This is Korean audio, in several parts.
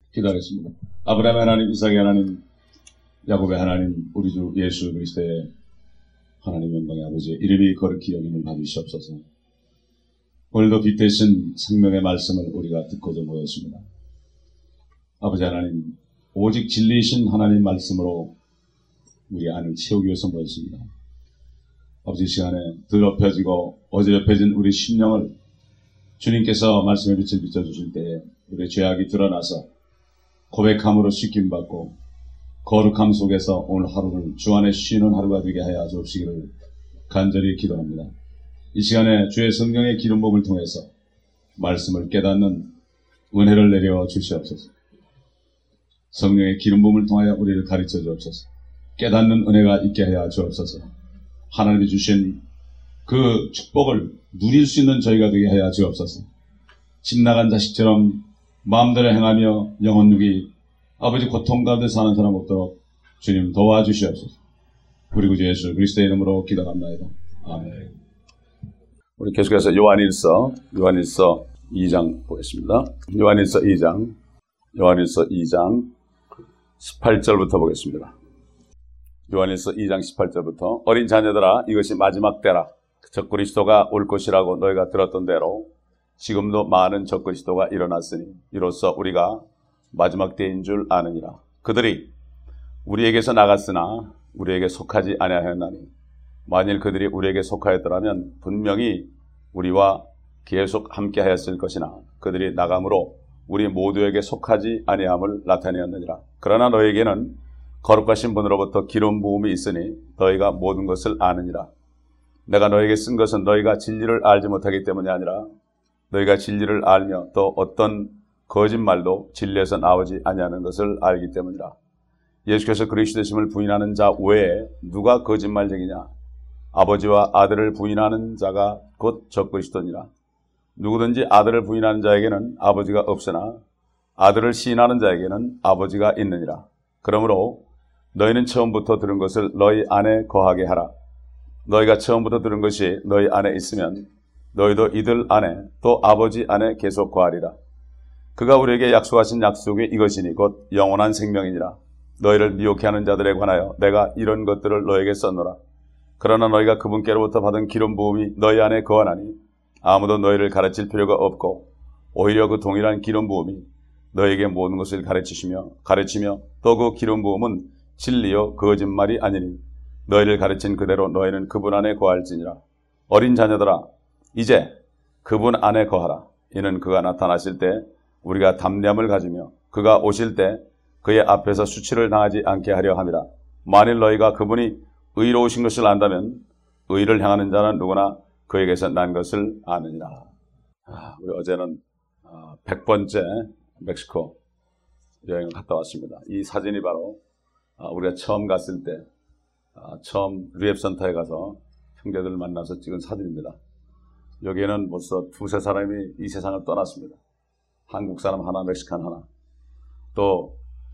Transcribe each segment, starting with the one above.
기도하겠습니다. 아브라함의 하나님, 이삭의 하나님, 야곱의 하나님, 우리 주 예수 그리스도의 하나님 영광의 아버지의 이름이 거룩히 여김을 받으시옵소서. 오늘도 빛 대신 생명의 말씀을 우리가 듣고자 모였습니다. 아버지 하나님, 오직 진리이신 하나님 말씀으로 우리 안을 채우기 위해서 모였습니다. 아버지, 시간에 더럽혀지고 어지럽혀진 우리 심령을 주님께서 말씀의 빛을 비춰주실 때에 우리의 죄악이 드러나서 고백함으로 씻김받고 거룩함 속에서 오늘 하루를 주 안에 쉬는 하루가 되게 하여 주옵시기를 간절히 기도합니다. 이 시간에 주의 성령의 기름 부음을 통해서 말씀을 깨닫는 은혜를 내려 주시옵소서. 성령의 기름 부음을 통하여 우리를 가르쳐 주옵소서. 깨닫는 은혜가 있게 하여 주옵소서. 하나님이 주신 그 축복을 누릴 수 있는 저희가 되게 하여 주옵소서. 집 나간 자식처럼 마음대로 행하며 영혼 누기 아버지 고통 가운데 사는 사람 없도록 주님 도와주시옵소서. 우리 구주 예수 그리스도의 이름으로 기도합니다. 아멘. 우리 계속해서 요한일서 2장 보겠습니다. 요한일서 2장 18절부터 보겠습니다. 요한일서 2장 18절부터 어린 자녀들아, 이것이 마지막 때라. 적그리스도가 올 것이라고 너희가 들었던 대로 지금도 많은 적그리스도가 일어났으니 이로써 우리가 마지막 때인 줄 아느니라. 그들이 우리에게서 나갔으나 우리에게 속하지 아니하였나니 만일 그들이 우리에게 속하였더라면 분명히 우리와 계속 함께하였을 것이나 그들이 나감으로 우리 모두에게 속하지 아니함을 나타내었느니라. 그러나 너희에게는 거룩하신 분으로부터 기름 부음이 있으니 너희가 모든 것을 아느니라. 내가 너희에게 쓴 것은 너희가 진리를 알지 못하기 때문이 아니라 너희가 진리를 알며 또 어떤 거짓말도 진리에서 나오지 아니하는 것을 알기 때문이라. 예수께서 그리스도심을 부인하는 자 외에 누가 거짓말쟁이냐? 아버지와 아들을 부인하는 자가 곧 적그리스도니라. 누구든지 아들을 부인하는 자에게는 아버지가 없으나 아들을 시인하는 자에게는 아버지가 있느니라. 그러므로 너희는 처음부터 들은 것을 너희 안에 거하게 하라. 너희가 처음부터 들은 것이 너희 안에 있으면 너희도 이들 안에 또 아버지 안에 계속 거하리라. 그가 우리에게 약속하신 약속이 이것이니 곧 영원한 생명이니라. 너희를 미혹해 하는 자들에 관하여 내가 이런 것들을 너희에게 썼노라. 그러나 너희가 그분께로부터 받은 기름 부음이 너희 안에 거하나니 아무도 너희를 가르칠 필요가 없고 오히려 그 동일한 기름 부음이 너희에게 모든 것을 가르치며 또 그 기름 부음은 진리요 거짓말이 아니니 너희를 가르친 그대로 너희는 그분 안에 거할지니라. 어린 자녀들아, 이제 그분 안에 거하라. 이는 그가 나타나실 때 우리가 담대함을 가지며 그가 오실 때 그의 앞에서 수치를 당하지 않게 하려 함이라. 만일 너희가 그분이 의로우신 것을 안다면 의를 향하는 자는 누구나 그에게서 난 것을 아느니라. 우리 어제는 100번째 멕시코 여행을 갔다 왔습니다. 이 사진이 바로 우리가 처음 갔을 때 처음 리앱센터에 가서 형제들을 만나서 찍은 사진입니다. 여기에는 벌써 두세 사람이 이 세상을 떠났습니다. 한국 사람 하나, 멕시칸 하나. 또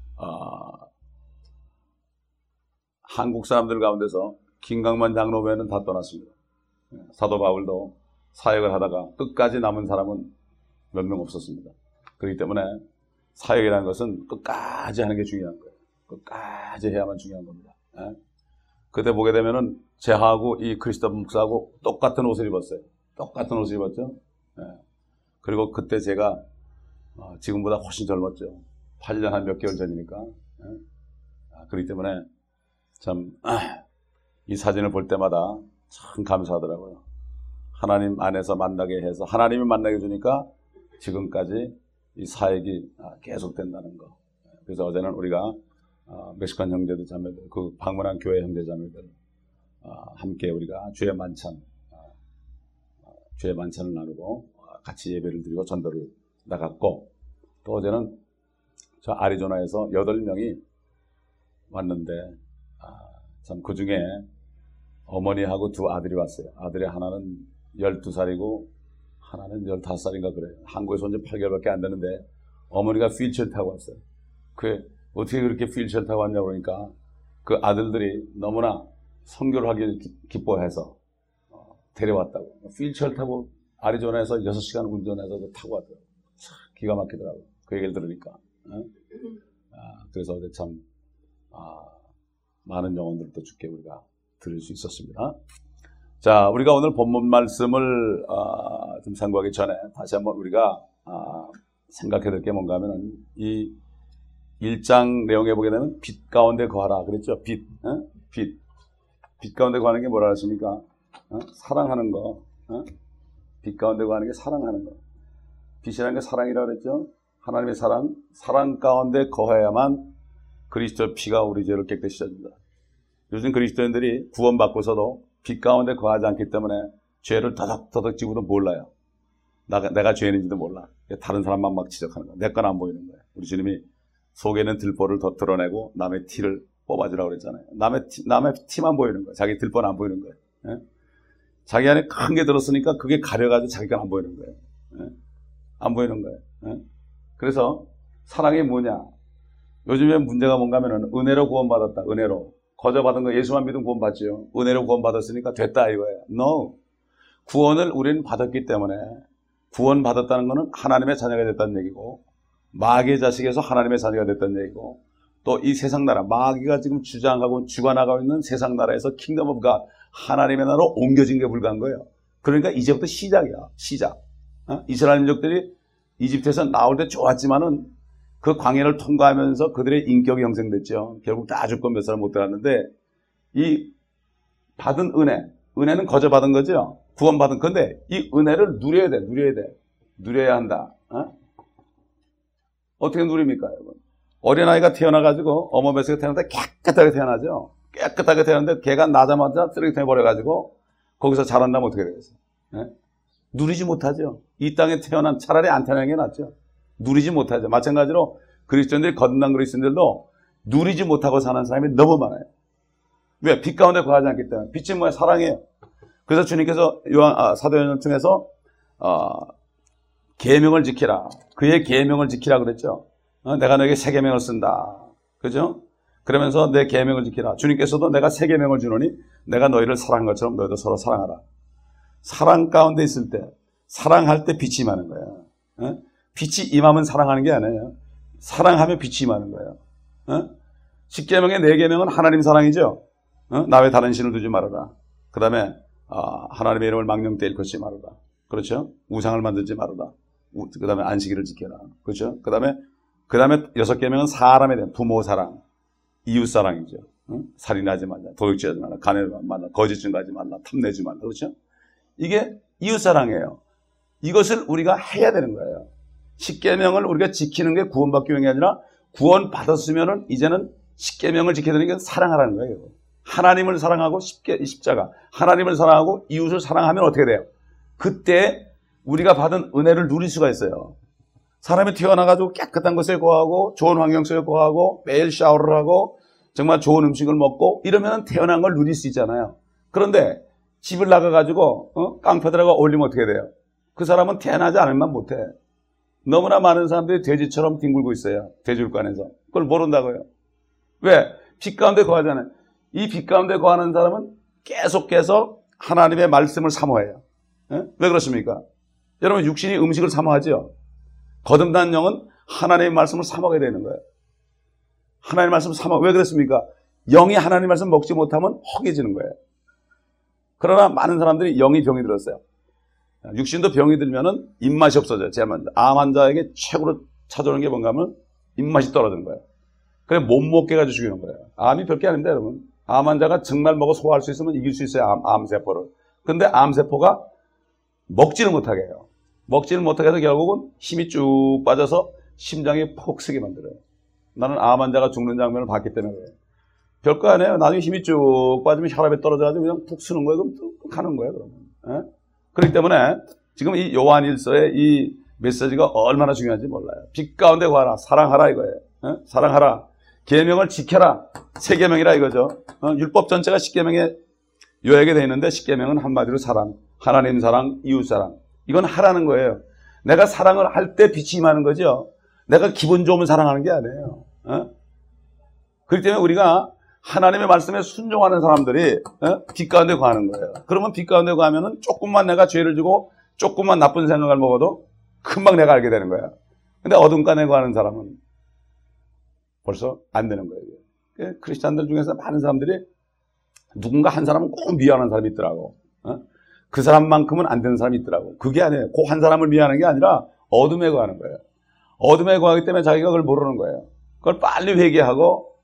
한국 사람들 가운데서 김강만 장로 외에는 다 떠났습니다. 사도 바울도 사역을 하다가 끝까지 남은 사람은 몇 명 없었습니다. 그렇기 때문에 사역이라는 것은 끝까지 하는 게 중요한 거예요. 끝까지 해야만 중요한 겁니다. 그때 보게 되면은 제하고 이 크리스토프 목사하고 똑같은 옷을 입었어요. 똑같은 옷을 입었죠. 그리고 그때 제가 지금보다 훨씬 젊었죠. 8년 한 몇 개월 전이니까. 그렇기 때문에 참 이 사진을 볼 때마다 참 감사하더라고요. 하나님 안에서 만나게 해서 하나님이 만나게 해주니까 지금까지 이 사역이 계속된다는 거. 그래서 어제는 우리가 멕시칸 형제들 자매들, 그 방문한 교회 형제 자매들 함께 우리가 주의 만찬을 나누고 같이 예배를 드리고 전도를 나갔고, 또 어제는 저 아리조나에서 8명이 왔는데 참 그 중에 어머니하고 두 아들이 왔어요. 아들이 하나는 12살이고 하나는 15살인가 그래요. 한국에서 온 지 8개월밖에 안 되는데 어머니가 휠체어 타고 왔어요. 어떻게 그렇게 휠체어 타고 왔냐고 그러니까 그 아들들이 너무나 선교를 하길 기뻐해서 데려왔다고. 휠체어 타고 아리조나에서 6시간 운전해서 타고 왔더라고요. 기가 막히더라고요. 그 얘기를 들으니까. 그래서 어제 참 많은 영혼들도 주께 우리가 들을 수 있었습니다. 자, 우리가 오늘 본문 말씀을 좀 상고하기 전에 다시 한번 우리가 생각해야 될 게 뭔가 하면은 이 1장 내용에 보게 되면 빛 가운데 거하라 그랬죠. 빛 가운데 거하는 게 뭐라 하십니까? 사랑하는 거. 빛 가운데 거하는 게 사랑하는 거. 빛이라는 게 사랑이라고 그랬죠. 하나님의 사랑 가운데 거해야만 그리스도의 피가 우리 죄를 깨끗이 씻어준다. 요즘 그리스도인들이 구원받고서도 빛 가운데 거하지 않기 때문에 죄를 더덕더덕 지고도 몰라요. 내가 죄인인지도 몰라. 다른 사람만 막 지적하는 거야. 내 건 안 보이는 거야. 우리 주님이 속에 있는 들보를 더 드러내고 남의 티를 뽑아주라고 그랬잖아요. 남의 티만 보이는 거야. 자기 들보는 안 보이는 거야. 예? 자기 안에 큰 게 들었으니까 그게 가려가지고 자기가 안 보이는 거예요. 예? 안 보이는 거예요. 예? 그래서 사랑이 뭐냐? 요즘에 문제가 뭔가 하면은 은혜로 구원받았다. 은혜로. 거저받은 거 예수만 믿으면 구원받지요. 은혜로 구원받았으니까 됐다 이거예요. No. 구원을 우리는 받았기 때문에 구원받았다는 것은 하나님의 자녀가 됐다는 얘기고 마귀의 자식에서 하나님의 자녀가 됐다는 얘기고 또 이 세상 나라 마귀가 지금 주장하고 주관하고 있는 세상 나라에서 킹덤 오브 갓 하나님의 나라로 옮겨진 게 불과한 거예요. 그러니까 이제부터 시작이야. 시작. 이스라엘 민족들이 이집트에서 나올 때 좋았지만은 그 광야를 통과하면서 그들의 인격이 형성됐죠. 결국 다 죽고 몇 사람 못 들어갔는데 이 받은 은혜는 거저 받은 거죠. 구원받은 건데 이 은혜를 누려야 돼. 누려야 한다. 어떻게 누립니까, 여러분? 어린아이가 태어나가지고 어머 뱃속에 태어났는데 깨끗하게 태어나죠. 깨끗하게 태어났는데 걔가 나자마자 쓰레기통에 버려가지고 거기서 자란다면 어떻게 되겠어요? 누리지 못하죠. 이 땅에 태어난 차라리 안 태어나는 게 낫죠. 누리지 못하죠. 마찬가지로 그리스도인들이 거듭난 그리스도인들도 누리지 못하고 사는 사람이 너무 많아요. 왜? 빛 가운데 거하지 않기 때문에. 빛이 뭐야? 사랑이에요. 그래서 주님께서 사도행전 중에서 계명을 지키라. 그의 계명을 지키라 그랬죠. 내가 너에게 새 계명을 쓴다. 그죠? 그러면서 내 계명을 지키라. 주님께서도 내가 새 계명을 주노니 내가 너희를 사랑한 것처럼 너희도 서로 사랑하라. 사랑 가운데 있을 때, 사랑할 때 빛이 임하는 거예요. 빛이 임하면 사랑하는 게 아니에요. 사랑하면 빛이 임하는 거예요. 10계명의 4계명은 하나님 사랑이죠. 나 외 다른 신을 두지 말아라. 그 다음에 하나님의 이름을 망령되이 일컫지 말아라. 그렇죠? 우상을 만들지 말아라. 그 다음에 안식일을 지켜라. 그렇죠? 그 다음에 6계명은 사람에 대한 부모 사랑, 이웃 사랑이죠. 살인하지 말라, 도둑질하지 말라, 간해하지 말라, 거짓 증거하지 말라, 탐내지 말라. 그렇죠? 이게 이웃 사랑이에요. 이것을 우리가 해야 되는 거예요. 10계명을 우리가 지키는 게 구원받기 위한 게 아니라 구원받았으면은 이제는 10계명을 지켜야 되는 게 사랑하라는 거예요. 하나님을 사랑하고 십자가, 하나님을 사랑하고 이웃을 사랑하면 어떻게 돼요? 그때 우리가 받은 은혜를 누릴 수가 있어요. 사람이 태어나가지고 깨끗한 곳에 거하고 좋은 환경 속에 거하고 매일 샤워를 하고 정말 좋은 음식을 먹고 이러면 태어난 걸 누릴 수 있잖아요. 그런데 집을 나가가지고 깡패들하고 어울리면 어떻게 돼요? 그 사람은 태어나지 않으면 못해. 너무나 많은 사람들이 돼지처럼 뒹굴고 있어요. 돼지굴간에서. 그걸 모른다고요. 왜? 빛 가운데 거하잖아요. 이 빛 가운데 거하는 사람은 계속해서 하나님의 말씀을 사모해요. 왜 그렇습니까? 여러분 육신이 음식을 사모하죠. 거듭난 영은 하나님의 말씀을 사모하게 되는 거예요. 하나님의 말씀을 사모. 왜 그렇습니까? 영이 하나님의 말씀 먹지 못하면 허기지는 거예요. 그러나 많은 사람들이 영이 병이 들었어요. 육신도 병이 들면은 입맛이 없어져요. 제일 먼저. 암 환자에게 최고로 찾아오는 게 뭔가 하면 입맛이 떨어지는 거예요. 그래 못 먹게 해가지고 죽이는 거예요. 암이 별게 아닌데 여러분. 암 환자가 정말 먹어 소화할 수 있으면 이길 수 있어요. 암세포를. 근데 암세포가 먹지를 못하게 해요. 먹지를 못하게 해서 결국은 힘이 쭉 빠져서 심장이 폭 쓰게 만들어요. 나는 암 환자가 죽는 장면을 봤기 때문에 그래요. 별거 아니에요. 나중에 힘이 쭉 빠지면 혈압이 떨어져가지고 그냥 푹 쓰는 거예요. 그럼 또 가는 거예요. 그러면. 그렇기 때문에 지금 이 요한일서의 이 메시지가 얼마나 중요한지 몰라요. 빛 가운데 거하라. 사랑하라 이거예요. 사랑하라. 계명을 지켜라. 새 계명이라 이거죠. 율법 전체가 10계명에 요약이 되어 있는데 10계명은 한마디로 사랑. 하나님 사랑, 이웃 사랑. 이건 하라는 거예요. 내가 사랑을 할 때 빛이 임하는 거죠. 내가 기분 좋으면 사랑하는 게 아니에요. 그렇기 때문에 우리가 하나님의 말씀에 순종하는 사람들이 빛 가운데 거하는 거예요. 그러면 빛 가운데 거하면은 조금만 내가 죄를 지고 조금만 나쁜 생각을 먹어도 금방 내가 알게 되는 거야. 근데 어둠 가운데 거하는 사람은 벌써 안 되는 거예요. 크리스찬들 중에서 많은 사람들이 누군가 한 사람은 꼭 미워하는 사람이 있더라고. 그 사람만큼은 안 되는 사람이 있더라고. 그게 아니에요. 꼭 한 사람을 미워하는 게 아니라 어둠에 거하는 거예요. 어둠에 거하기 때문에 자기가 그걸 모르는 거예요. 그걸 빨리 회개하고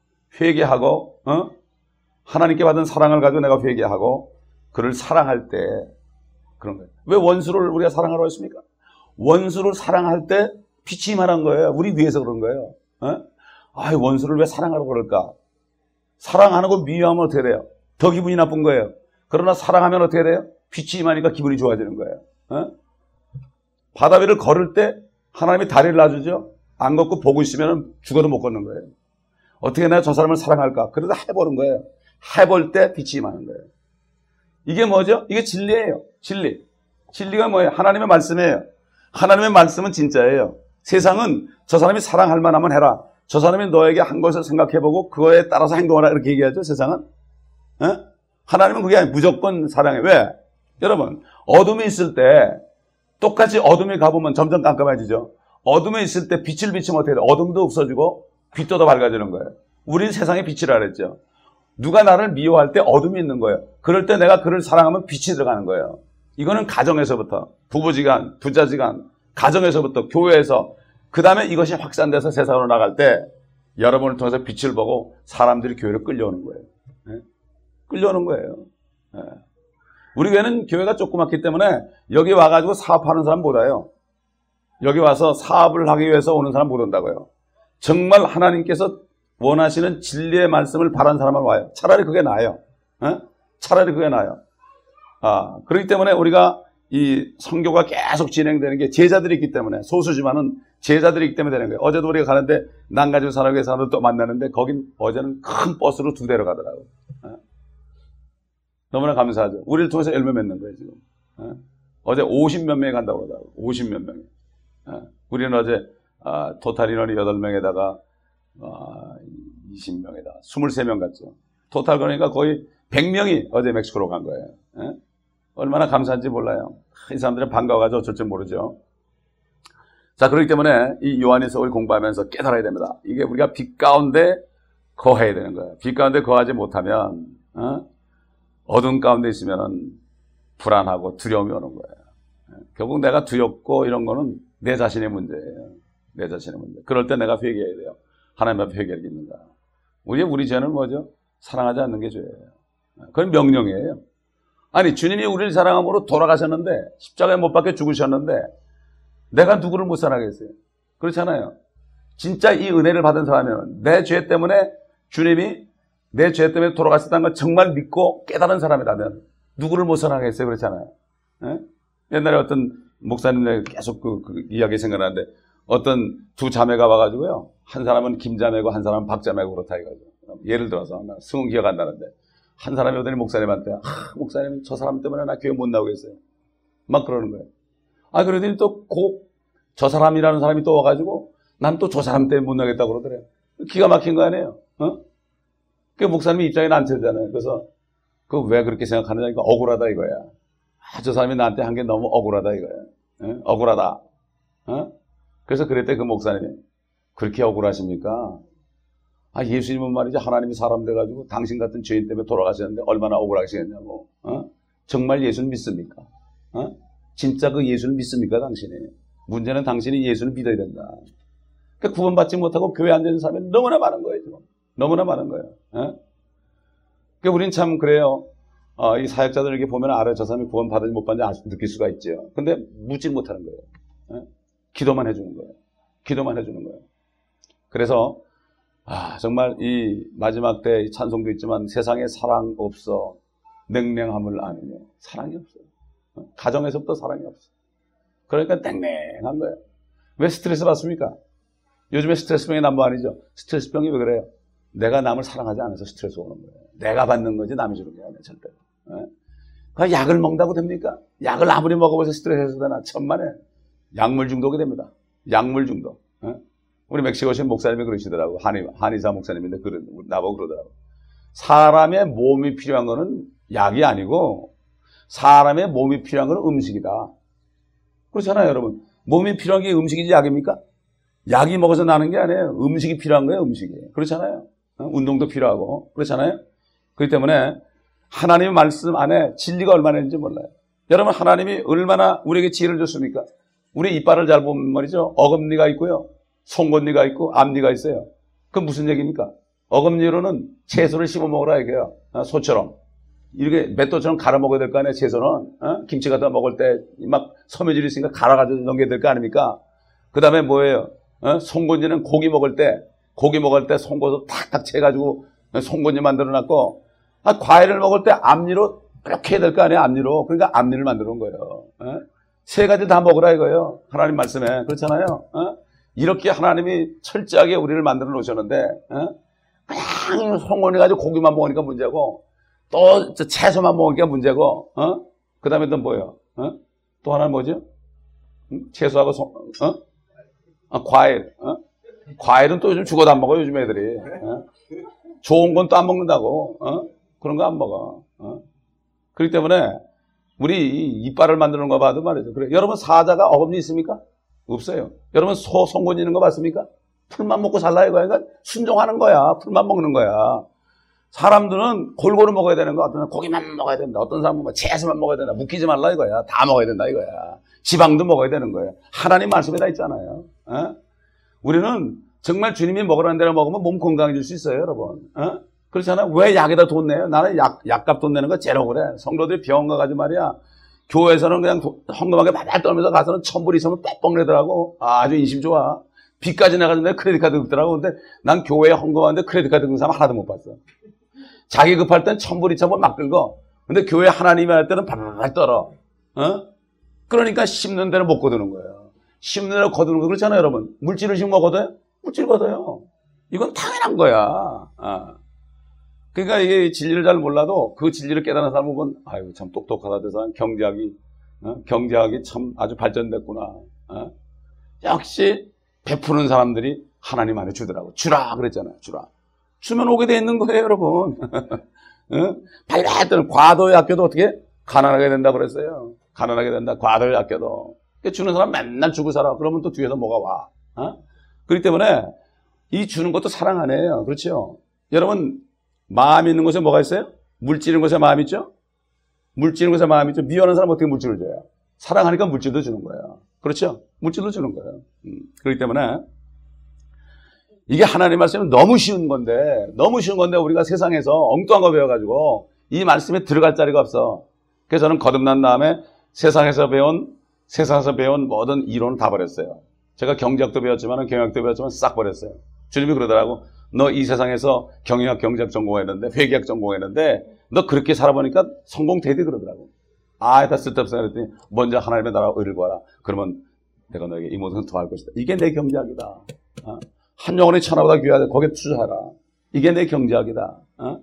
하나님께 받은 사랑을 가지고 내가 회개하고 그를 사랑할 때 그런 거예요. 왜 원수를 우리가 사랑하라고 했습니까? 원수를 사랑할 때 빛이 임하는 거예요. 우리 위해서 그런 거예요. 원수를 왜 사랑하라고 그럴까? 사랑하는 거 미워하면 어떻게 돼요? 더 기분이 나쁜 거예요. 그러나 사랑하면 어떻게 돼요? 빛이 임하니까 기분이 좋아지는 거예요. 바다 위를 걸을 때 하나님이 다리를 놔주죠. 안 걷고 보고 있으면 죽어도 못 걷는 거예요. 어떻게 내가 저 사람을 사랑할까? 그래서 해보는 거예요. 해볼 때 빛이 임하는 거예요. 이게 뭐죠? 이게 진리예요. 진리. 진리가 뭐예요? 하나님의 말씀이에요. 하나님의 말씀은 진짜예요. 세상은 저 사람이 사랑할 만하면 해라. 저 사람이 너에게 한 것을 생각해보고 그거에 따라서 행동하라 이렇게 얘기하죠. 세상은. 하나님은 그게 아니에요. 무조건 사랑해. 왜? 여러분 어둠이 있을 때 똑같이 어둠에 가보면 점점 깜깜해지죠. 어둠에 있을 때 빛을 비추면 어떻게 돼요? 어둠도 없어지고 빛도 더 밝아지는 거예요. 우리는 세상에 빛이라 그랬죠. 누가 나를 미워할 때 어둠이 있는 거예요. 그럴 때 내가 그를 사랑하면 빛이 들어가는 거예요. 이거는 가정에서부터 부부지간, 부자지간, 가정에서부터 교회에서 그 다음에 이것이 확산돼서 세상으로 나갈 때 여러분을 통해서 빛을 보고 사람들이 교회로 끌려오는 거예요. 끌려오는 거예요. 우리 교회는 교회가 조그맣기 때문에 여기 와가지고 사업하는 사람 못 와요. 여기 와서 사업을 하기 위해서 오는 사람 못 온다고요. 정말 하나님께서 원하시는 진리의 말씀을 바라는 사람만 와요. 차라리 그게 나아요. 차라리 그게 나아요. 그렇기 때문에 우리가 이 선교가 계속 진행되는 게 제자들이 있기 때문에 소수지만은 제자들이 있기 때문에 되는 거예요. 어제도 우리가 가는데 난 가지고 살아가는 사람들 또 만나는데 거긴 어제는 큰 버스로 2대로 가더라고요. 너무나 감사하죠. 우리를 통해서 열매 맺는 거예요, 지금. 어제 50몇 명이 간다고 그러더라고요. 50몇 명이. 우리는 어제, 토탈 인원이 8명에다가, 20명에다가 23명 갔죠. 토탈 그러니까 거의 100명이 어제 멕시코로 간 거예요. 얼마나 감사한지 몰라요. 이 사람들은 반가워가지고 어쩔 줄 모르죠. 자, 그렇기 때문에 이 요한일서 우리 공부하면서 깨달아야 됩니다. 이게 우리가 빛 가운데 거해야 되는 거예요. 빛 가운데 거하지 못하면, 어둠 가운데 있으면 불안하고 두려움이 오는 거예요. 결국 내가 두렵고 이런 거는 내 자신의 문제예요. 내 자신의 문제. 그럴 때 내가 회개해야 돼요. 하나님 앞에 회개를 깃는다. 우리 죄는 뭐죠? 사랑하지 않는 게 죄예요. 그건 명령이에요. 아니 주님이 우리를 사랑함으로 돌아가셨는데 십자가에 못 박혀 죽으셨는데 내가 누구를 못 사랑하겠어요? 그렇잖아요. 진짜 이 은혜를 받은 사람이면 내 죄 때문에 주님이 내 죄 때문에 돌아가셨다는 걸 정말 믿고 깨달은 사람이라면 누구를 못 사랑하겠어요? 그렇잖아요. 옛날에 어떤 목사님들 계속 그 이야기 생각나는데 어떤 두 자매가 와가지고요. 한 사람은 김자매고 한 사람은 박자매고 그렇다 이거죠. 예를 들어서 나 승은 기억 안 나는데 한 사람이 오더니 목사님한테 목사님 저 사람 때문에 나 교회 못 나오겠어요. 막 그러는 거예요. 그러더니 또 저 사람이라는 사람이 또 와가지고 난 또 저 사람 때문에 못 나오겠다고 그러더래요. 기가 막힌 거 아니에요. 그 목사님이 입장에는 안 쳐잖아요. 그래서 그 왜 그렇게 생각하느냐 이거 억울하다 이거야. 저 사람이 나한테 한 게 너무 억울하다 이거야. 억울하다. 그래서 그랬대 그 목사님이. 그렇게 억울하십니까? 예수님은 말이죠. 하나님이 사람 돼가지고 당신 같은 죄인 때문에 돌아가셨는데 얼마나 억울하시겠냐고. 정말 예수를 믿습니까? 진짜 그 예수를 믿습니까 당신이? 문제는 당신이 예수를 믿어야 된다. 그러니까 구원받지 못하고 교회에 앉아있는 사람이 너무나 많은 거예요. 지금. 너무나 많은 거예요. 그러니까 우리는 참 그래요. 이 사역자들 이렇게 보면 알아요. 저 사람이 구원 받은지 못 받은지 느낄 수가 있죠. 근데 묻지 못하는 거예요. 기도만 해주는 거예요. 기도만 해주는 거예요. 그래서 정말 이 마지막 때 찬송도 있지만 세상에 사랑 없어 냉랭함을 아느냐. 사랑이 없어요. 가정에서부터 사랑이 없어. 그러니까 냉랭한 거예요. 왜 스트레스 받습니까? 요즘에 스트레스병이 남부 아니죠. 스트레스병이 왜 그래요? 내가 남을 사랑하지 않아서 스트레스 오는 거예요. 내가 받는 거지 남이 주는 게 아니에요. 절대로. 그 약을 먹는다고 됩니까? 약을 아무리 먹어봐서 스트레스 되나 천만에 약물 중독이 됩니다. 약물 중독. 우리 멕시코 오신 목사님이 그러시더라고. 한의사 목사님인데 나보고 그러더라고. 사람의 몸이 필요한 거는 약이 아니고 사람의 몸이 필요한 거는 음식이다. 그렇잖아요, 여러분. 몸이 필요한 게 음식이지 약입니까? 약이 먹어서 나는 게 아니에요. 음식이 필요한 거예요, 음식이. 그렇잖아요. 운동도 필요하고. 그렇잖아요. 그렇기 때문에 하나님의 말씀 안에 진리가 얼마나 있는지 몰라요. 여러분, 하나님이 얼마나 우리에게 지혜를 줬습니까? 우리 이빨을 잘 보면 말이죠. 어금니가 있고요. 송곳니가 있고 앞니가 있어요. 그건 무슨 얘기입니까? 어금니로는 채소를 씹어 먹으라 이게요. 소처럼. 이렇게 맷돌처럼 갈아 먹어야 될 거 아니에요, 채소는. 김치 갖다 먹을 때 막 섬유질이 있으니까 갈아가지고 넘겨야 될 거 아닙니까? 그 다음에 뭐예요? 송곳니는 고기 먹을 때 송곳을 탁탁 채가지고 송곳니 만들어놨고, 과일을 먹을 때 앞니로 이렇게 해야 될 거 아니에요, 앞니로. 그러니까 앞니를 만들어 놓은 거예요. 세 가지 다 먹으라 이거예요. 하나님 말씀에. 그렇잖아요. 이렇게 하나님이 철저하게 우리를 만들어 놓으셨는데, 그냥 송곳니 가지고 고기만 먹으니까 문제고, 또 채소만 먹으니까 문제고, 그 다음에 또 뭐예요? 또 하나는 뭐죠? 채소하고 과일. 과일은 또 요즘 죽어도 안 먹어요, 요즘 애들이. 좋은 건 또 안 먹는다고. 그런 거 안 먹어. 그렇기 때문에 우리 이빨을 만드는 거 봐도 말이죠. 그래. 여러분, 사자가 어금니 있습니까? 없어요. 여러분, 소 송곳니 있는 거 봤습니까? 풀만 먹고 살라 이거야. 그러니까 순종하는 거야. 풀만 먹는 거야. 사람들은 골고루 먹어야 되는 거, 어떤 사람은 고기만 먹어야 된다, 어떤 사람은 뭐 채소만 먹어야 된다, 묶이지 말라 이거야. 다 먹어야 된다 이거야. 지방도 먹어야 되는 거야. 하나님 말씀에 다 있잖아요. 우리는 정말 주님이 먹으라는 대로 먹으면 몸 건강해질 수 있어요, 여러분. 그렇잖아요. 왜 약에다 돈 내요? 나는 약값 돈 내는 거 제로 그래. 성도들이 병원 가가지고 말이야. 교회에서는 그냥 헌금하게 바닥 떨면서 가서는 1,000불 있으면 뻑뻑 내더라고. 아주 인심 좋아. 빚까지 내가지고 내 크레딧 카드 긁더라고. 근데 난 교회에 헌금하는데 크레딧 카드 긁는 사람 하나도 못 봤어. 자기 급할 땐 1,000불, 2,000불 막 긁어. 근데 교회 하나님이 할 때는 바바바 떨어. 그러니까 심는 데는 못 거두는 거예요. 심는 데는 거두는 거 그렇잖아요, 여러분. 물질을 심으면 거둬요? 물질 거둬요. 이건 당연한 거야. 그러니까 이게 진리를 잘 몰라도 그 진리를 깨달은 사람을 보면, 아유, 참 똑똑하다, 저 사람. 경제학이 참 아주 발전됐구나. 역시 베푸는 사람들이 하나님 안에 주더라고. 주라 그랬잖아요. 주라. 주면 오게 돼 있는 거예요, 여러분. 발발했더니 과도에 아껴도 어떻게? 가난하게 된다 그랬어요. 가난하게 된다. 과도에 아껴도. 주는 사람 맨날 주고 살아. 그러면 또 뒤에서 뭐가 와. 그렇기 때문에 이 주는 것도 사랑 아니에요. 그렇죠? 여러분, 마음 있는 곳에 뭐가 있어요? 물질 있는 곳에 마음 있죠? 물질 있는 곳에 마음 있죠? 미워하는 사람 어떻게 물질을 줘요? 사랑하니까 물질도 주는 거예요. 그렇죠? 물질도 주는 거예요. 그렇기 때문에 이게 하나님 말씀은 너무 쉬운 건데 우리가 세상에서 엉뚱한 거 배워가지고 이 말씀에 들어갈 자리가 없어. 그래서 저는 거듭난 다음에 세상에서 배운 모든 이론을 다 버렸어요. 제가 경제학도 배웠지만 경영학도 배웠지만 싹 버렸어요. 주님이 그러더라고. 너 이 세상에서 경영학, 경제학 전공했는데 회계학 전공했는데 너 그렇게 살아보니까 성공되대 그러더라고. 다 쓸데없어. 그랬더니 먼저 하나님의 나라와 의를 구하라. 그러면 내가 너에게 이 모든 걸 더할 것이다. 이게 내 경제학이다. 한 영혼의 천하보다 귀하다. 거기에 투자하라. 이게 내 경제학이다.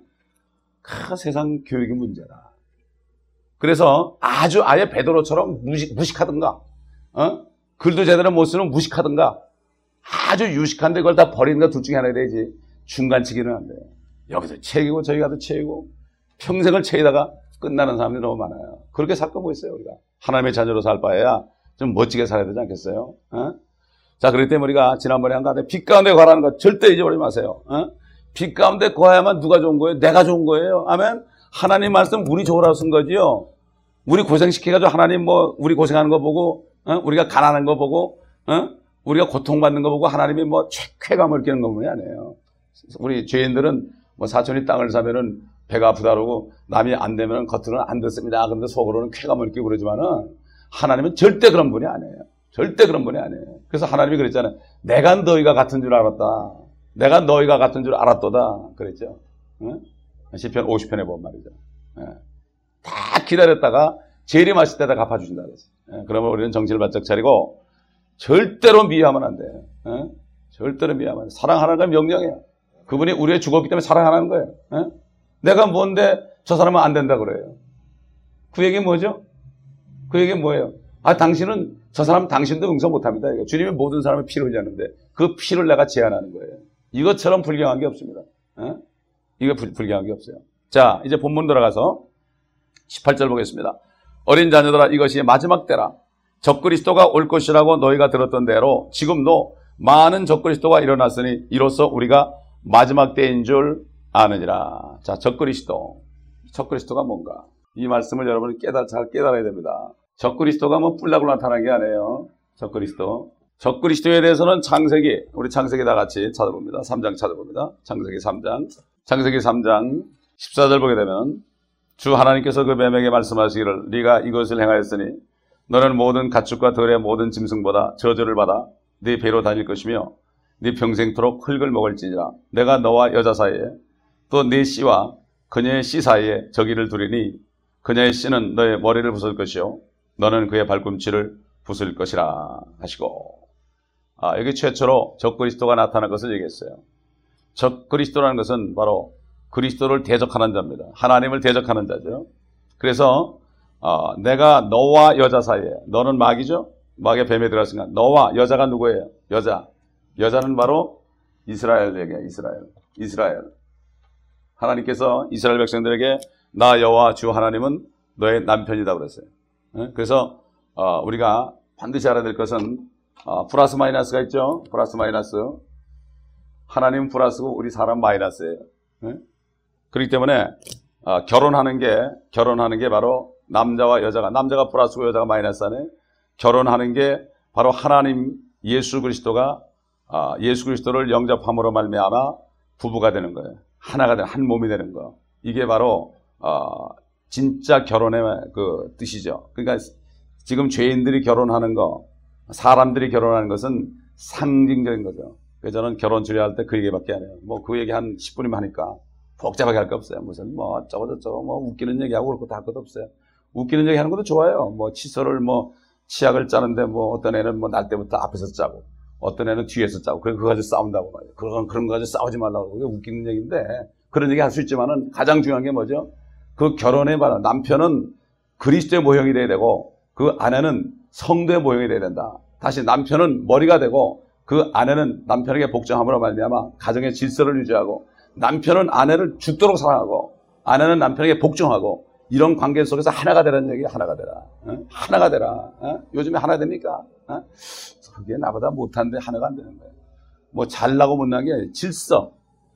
세상 교육이 문제다. 그래서 아예 베드로처럼 무식하든가, 글도 제대로 못 쓰는 무식하든가, 아주 유식한데 그걸 다 버리는 거 둘 중에 하나 되지. 중간치기는 안 돼. 여기서 채이고 저기 가서 채이고 평생을 채이다가 끝나는 사람들이 너무 많아요. 그렇게 살 거 뭐 있어요, 우리가. 하나님의 자녀로 살 바에야 좀 멋지게 살아야 되지 않겠어요? 자, 그렇기 때문에 우리가 지난번에 한 가운데 빛 가운데 거하라는 거 절대 잊어버리지 마세요. 빛 가운데 거해야만 누가 좋은 거예요? 내가 좋은 거예요. 아멘. 하나님 말씀 우리 좋으라고 쓴 거지요. 우리 고생시켜가지고 하나님 우리 고생하는 거 보고, 우리가 가난한 거 보고, 우리가 고통받는 거 보고 하나님이 쾌감을 느끼는 것만이 아니에요. 우리 죄인들은 사촌이 땅을 사면은 배가 아프다 그러고 남이 안 되면 겉으로는 안 됐습니다. 그런데 속으로는 쾌감을 느끼고 그러지만은 하나님은 절대 그런 분이 아니에요. 절대 그런 분이 아니에요. 그래서 하나님이 그랬잖아요. 내가 너희가 같은 줄 알았다. 내가 너희가 같은 줄 알았도다. 그랬죠. 시편 50편에 보면 말이죠. 다 기다렸다가 재림하실 때다 갚아주신다 그랬어요. 그러면 우리는 정신을 바짝 차리고 절대로 미워하면 안 돼요. 절대로 미워하면 안 돼요. 사랑하는 건 명령이에요. 그분이 우리의 죽었기 때문에 사랑하는 거예요. 내가 뭔데 저 사람은 안 된다 그래요. 그 얘기 뭐죠? 그 얘기 뭐예요? 당신은 저 사람 당신도 응서 못합니다. 주님이 모든 사람의 피를 흘렸는데 그 피를 내가 제한하는 거예요. 이것처럼 불경한 게 없습니다. 이거 불경한 게 없어요. 자, 이제 본문 들어가서 18절 보겠습니다. 어린 자녀들아 이것이 마지막 때라. 적그리스도가 올 것이라고 너희가 들었던 대로 지금도 많은 적그리스도가 일어났으니 이로써 우리가 마지막 때인 줄 아느니라. 자, 적그리스도가 뭔가? 이 말씀을 여러분이 잘 깨달아야 됩니다. 적그리스도가 뭐 뿔나고 나타난 게 아니에요. 적그리스도에 대해서는 우리 창세기 다 같이 찾아봅니다. 3장 찾아봅니다. 창세기 3장 14절 보게 되면 주 하나님께서 그 뱀에게 말씀하시기를 네가 이것을 행하였으니 너는 모든 가축과 들의 모든 짐승보다 저주를 받아 네 배로 다닐 것이며 네 평생토록 흙을 먹을지니라. 내가 너와 여자 사이에 또 네 씨와 그녀의 씨 사이에 저기를 두리니 그녀의 씨는 너의 머리를 부술 것이요 너는 그의 발꿈치를 부술 것이라 하시고. 여기 최초로 적그리스도가 나타난 것을 얘기했어요. 적그리스도라는 것은 바로 그리스도를 대적하는 자입니다. 하나님을 대적하는 자죠. 그래서 내가 너와 여자 사이에, 너는 마귀죠? 마귀의 뱀에 들어갔으니까 너와 여자가 누구예요? 여자는 바로 이스라엘 얘기예요. 이스라엘. 하나님께서 이스라엘 백성들에게 나 여호와 주 하나님은 너의 남편이다 그랬어요. 그래서 우리가 반드시 알아야 될 것은 플러스 마이너스가 있죠. 플러스 마이너스. 하나님은 플러스고 우리 사람 마이너스예요. 그렇기 때문에 결혼하는 게 바로 남자와 남자가 플러스고 여자가 마이너스 안에 결혼하는 게 바로 하나님 예수 그리스도를 영접함으로 말미암아 부부가 되는 거예요. 하나가 되는, 한 몸이 되는 거. 이게 바로 진짜 결혼의 그 뜻이죠. 그러니까 지금 죄인들이 결혼하는 거, 사람들이 결혼하는 것은 상징적인 거죠. 그래서 저는 결혼 주례할 때 그 얘기밖에 안 해요. 뭐 그 얘기 한 10분이면 하니까 복잡하게 할 거 없어요. 무슨 뭐 저거 뭐 웃기는 얘기하고 그럴 것도 할 것도 없어요. 웃기는 얘기 하는 것도 좋아요. 뭐 칫솔을 치약을 짜는데 어떤 애는 날 때부터 앞에서 짜고 어떤 애는 뒤에서 짜고 그거 가지고 싸운다고 말이에요. 그런 거 가지고 싸우지 말라고. 그게 웃기는 얘기인데 그런 얘기 할 수 있지만은 가장 중요한 게 뭐죠? 그 결혼에 바로 남편은 그리스도의 모형이 돼야 되고 그 아내는 성도의 모형이 돼야 된다. 다시 남편은 머리가 되고 그 아내는 남편에게 복종함으로 말미암아 가정의 질서를 유지하고 남편은 아내를 죽도록 사랑하고 아내는 남편에게 복종하고 이런 관계 속에서 하나가 되라는 얘기예요. 하나가 되라. 하나가 되라. 요즘에 하나 됩니까? 그게 나보다 못한데 하나가 안 되는 거예요. 뭐 잘나고 못난 게 질서.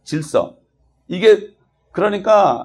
이게 그러니까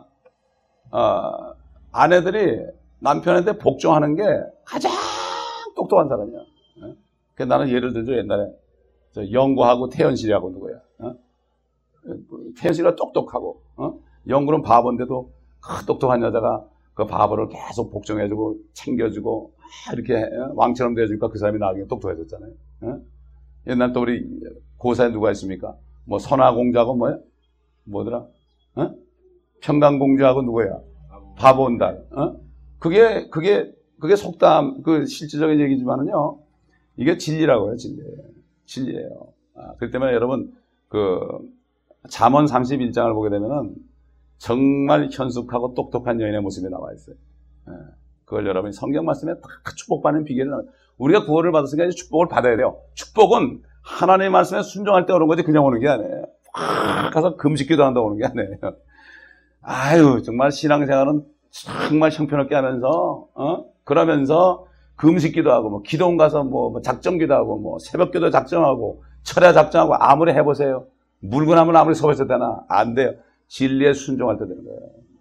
아내들이 남편한테 복종하는 게 가장 똑똑한 사람이야. 그래서 나는 예를 들죠. 옛날에 영구하고 태연실이하고 누구야? 태연실이가 똑똑하고 영구는 바본데도 똑똑한 여자가 그 바보를 계속 복종해주고 챙겨주고 이렇게 왕처럼 대해주니까 그 사람이 나중에 똑똑해졌잖아요. 옛날 또 우리 고사에 누가 있습니까? 뭐 선화공주하고 뭐더라? 평강공주하고 누구야? 바본달. 그게 속담, 그 실질적인 얘기지만은요, 이게 진리라고요, 진리예요. 그렇기 때문에 여러분, 잠언 31장을 보게 되면은 정말 현숙하고 똑똑한 여인의 모습이 나와 있어요. 그걸 여러분이 성경 말씀에 다 축복받는 비결이 나와요. 우리가 구원을 받았으니까 이제 축복을 받아야 돼요. 축복은 하나님의 말씀에 순종할 때 오는 거지 그냥 오는 게 아니에요. 가서 금식기도 한다고 오는 게 아니에요. 정말 신앙생활은 정말 형편없게 하면서, 그러면서 금식기도 하고, 기도원 가서 작정기도 하고, 새벽기도 작정하고, 철야 작정하고, 아무리 해보세요. 물건하면 아무리 소비해서 되나? 안 돼요. 진리에 순종할 때 되는 거예요.